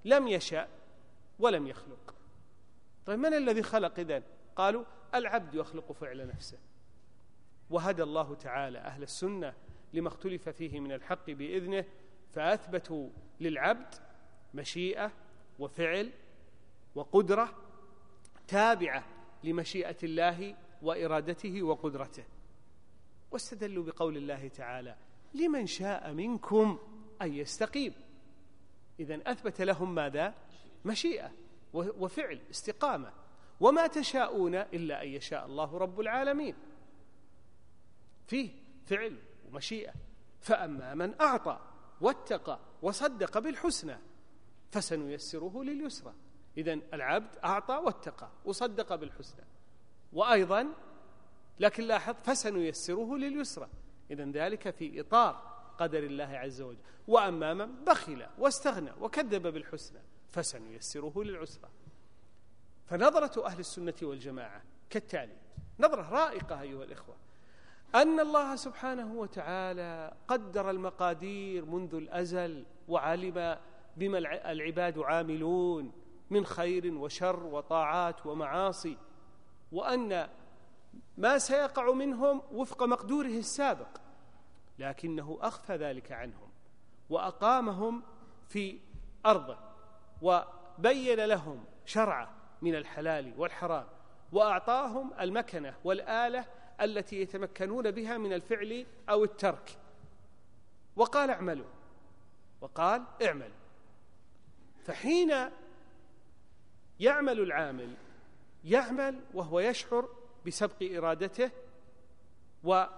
لم يشأ ولم يخلق. طيب من الذي خلق إذن؟ قالوا العبد يخلق فعل نفسه. وهدى الله تعالى أهل السنة لما اختلف فيه من الحق بإذنه، فأثبتوا للعبد مشيئة وفعل وقدرة تابعة لمشيئة الله وإرادته وقدرته، واستدلوا بقول الله تعالى لمن شاء منكم أن يستقيم. إذن أثبت لهم ماذا؟ مشيئة وفعل استقامة، وما تشاءون إلا أن يشاء الله رب العالمين. فيه فعل ومشيئة. فأما من أعطى واتقى وصدق بالحسنى فسنيسره لليسرى. إذن العبد أعطى واتقى وصدق بالحسنى، وأيضا لكن لاحظ فسنيسره لليسرى، إذن ذلك في إطار قدر الله عز وجل. وأما من بخل واستغنى وكذب بالحسنى فسنيسره للعسرى. فنظرة أهل السنة والجماعة كالتالي، نظرة رائقة أيها الإخوة، أن الله سبحانه وتعالى قدر المقادير منذ الأزل، وعلم بما العباد عاملون من خير وشر وطاعات ومعاصي، وأن ما سيقع منهم وفق مقدوره السابق، لكنه أخفى ذلك عنهم وأقامهم في أرضه، وبين لهم شرعه من الحلال والحرام، وأعطاهم المكنة والآلة التي يتمكنون بها من الفعل أو الترك، وقال اعملوا، وقال اعملوا. فحين يعمل العامل يعمل وهو يشعر بسبق إرادته ومحض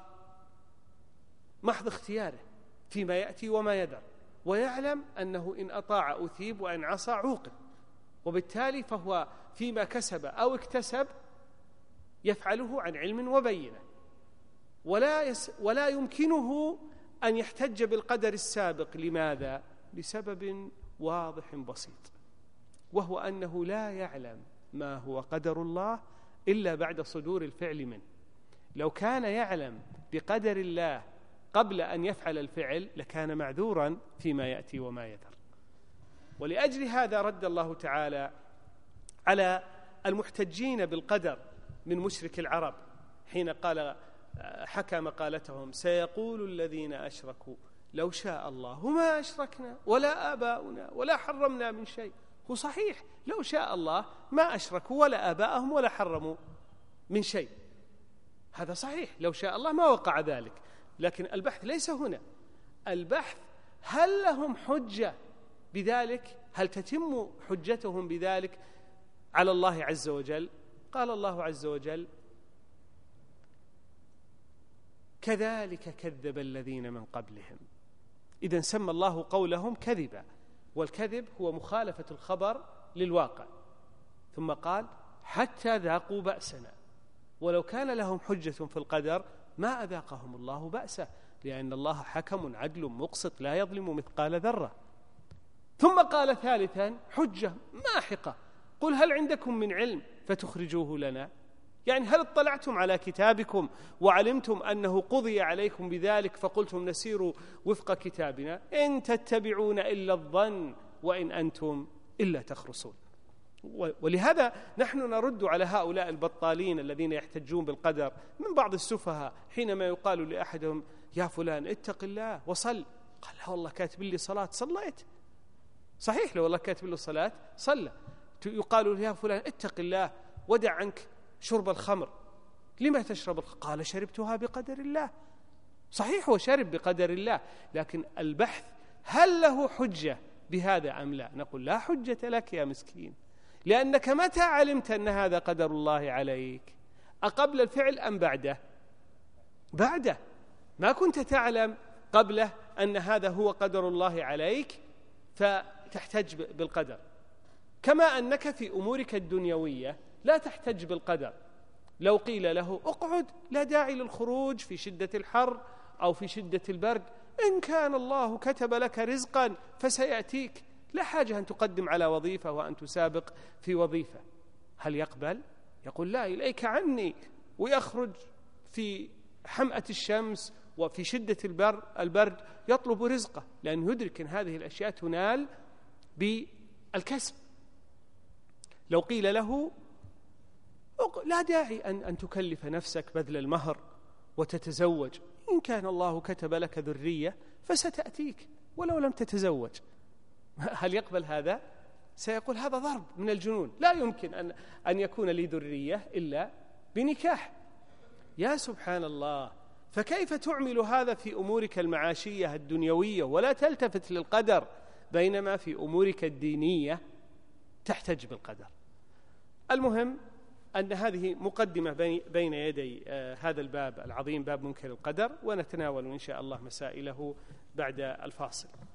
اختياره فيما يأتي وما يذر، ويعلم أنه إن أطاع أثيب وإن عصى عوقب، وبالتالي فهو فيما كسب أو اكتسب يفعله عن علم وبينة، ولا, يس ولا يمكنه أن يحتج بالقدر السابق. لماذا؟ لسبب واضح بسيط، وهو أنه لا يعلم ما هو قدر الله إلا بعد صدور الفعل منه. لو كان يعلم بقدر الله قبل أن يفعل الفعل لكان معذورا فيما يأتي وما يذر. ولأجل هذا رد الله تعالى على المحتجين بالقدر من مشرك العرب حين قال حكى مقالتهم سيقول الذين أشركوا لو شاء الله ما أشركنا ولا آباؤنا ولا حرمنا من شيء. هو صحيح لو شاء الله ما أشركوا ولا آباءهم ولا حرموا من شيء، هذا صحيح، لو شاء الله ما وقع ذلك. لكن البحث ليس هنا، البحث هل لهم حجة بذلك؟ هل تتم حجتهم بذلك على الله عز وجل؟ قال الله عز وجل كذلك كذب الذين من قبلهم. إذن سمى الله قولهم كذبا، والكذب هو مخالفة الخبر للواقع. ثم قال حتى ذاقوا بأسنا، ولو كان لهم حجة في القدر ما أذاقهم الله بأسه، لأن الله حكم عدل مقسط لا يظلم مثقال ذرة. ثم قال ثالثا حجة ماحقة، قل هل عندكم من علم فتخرجوه لنا؟ يعني هل اطلعتم على كتابكم وعلمتم أنه قضي عليكم بذلك فقلتم نسير وفق كتابنا؟ إن تتبعون إلا الظن وإن أنتم إلا تخرصون. ولهذا نحن نرد على هؤلاء البطالين الذين يحتجون بالقدر من بعض السفهاء حينما يقال لأحدهم يا فلان اتق الله وصل، قال لا والله كاتب لي صلاة صليت. صحيح لو والله كاتب له صلاة صلى. يقال يا فلان اتق الله ودع عنك شرب الخمر، لما تشرب الخمر؟ قال شربتها بقدر الله. صحيح هو شرب بقدر الله، لكن البحث هل له حجة بهذا أم لا؟ نقول لا حجة لك يا مسكين، لأنك متى علمت أن هذا قدر الله عليك؟ أقبل الفعل أم بعده؟ بعده. ما كنت تعلم قبله أن هذا هو قدر الله عليك فتحتج بالقدر. كما أنك في أمورك الدنيوية لا تحتج بالقدر. لو قيل له اقعد لا داعي للخروج في شدة الحر أو في شدة البرد، إن كان الله كتب لك رزقا فسيأتيك، لا حاجة أن تقدم على وظيفة وأن تسابق في وظيفة. هل يقبل؟ يقول لا إليك عني، ويخرج في حمأة الشمس وفي شدة البرد يطلب رزقه، لأنه يدرك أن هذه الأشياء تنال الكسب. لو قيل له لا داعي أن, أن تكلف نفسك بذل المهر وتتزوج، إن كان الله كتب لك ذرية فستأتيك ولو لم تتزوج، هل يقبل هذا؟ سيقول هذا ضرب من الجنون، لا يمكن أن, أن يكون لي ذرية إلا بنكاح. يا سبحان الله، فكيف تعمل هذا في أمورك المعاشية الدنيوية ولا تلتفت للقدر، بينما في أمورك الدينية تحتج بالقدر؟ المهم أن هذه مقدمة بين يدي هذا الباب العظيم، باب منكر القدر، ونتناول إن شاء الله مسائله بعد الفاصل.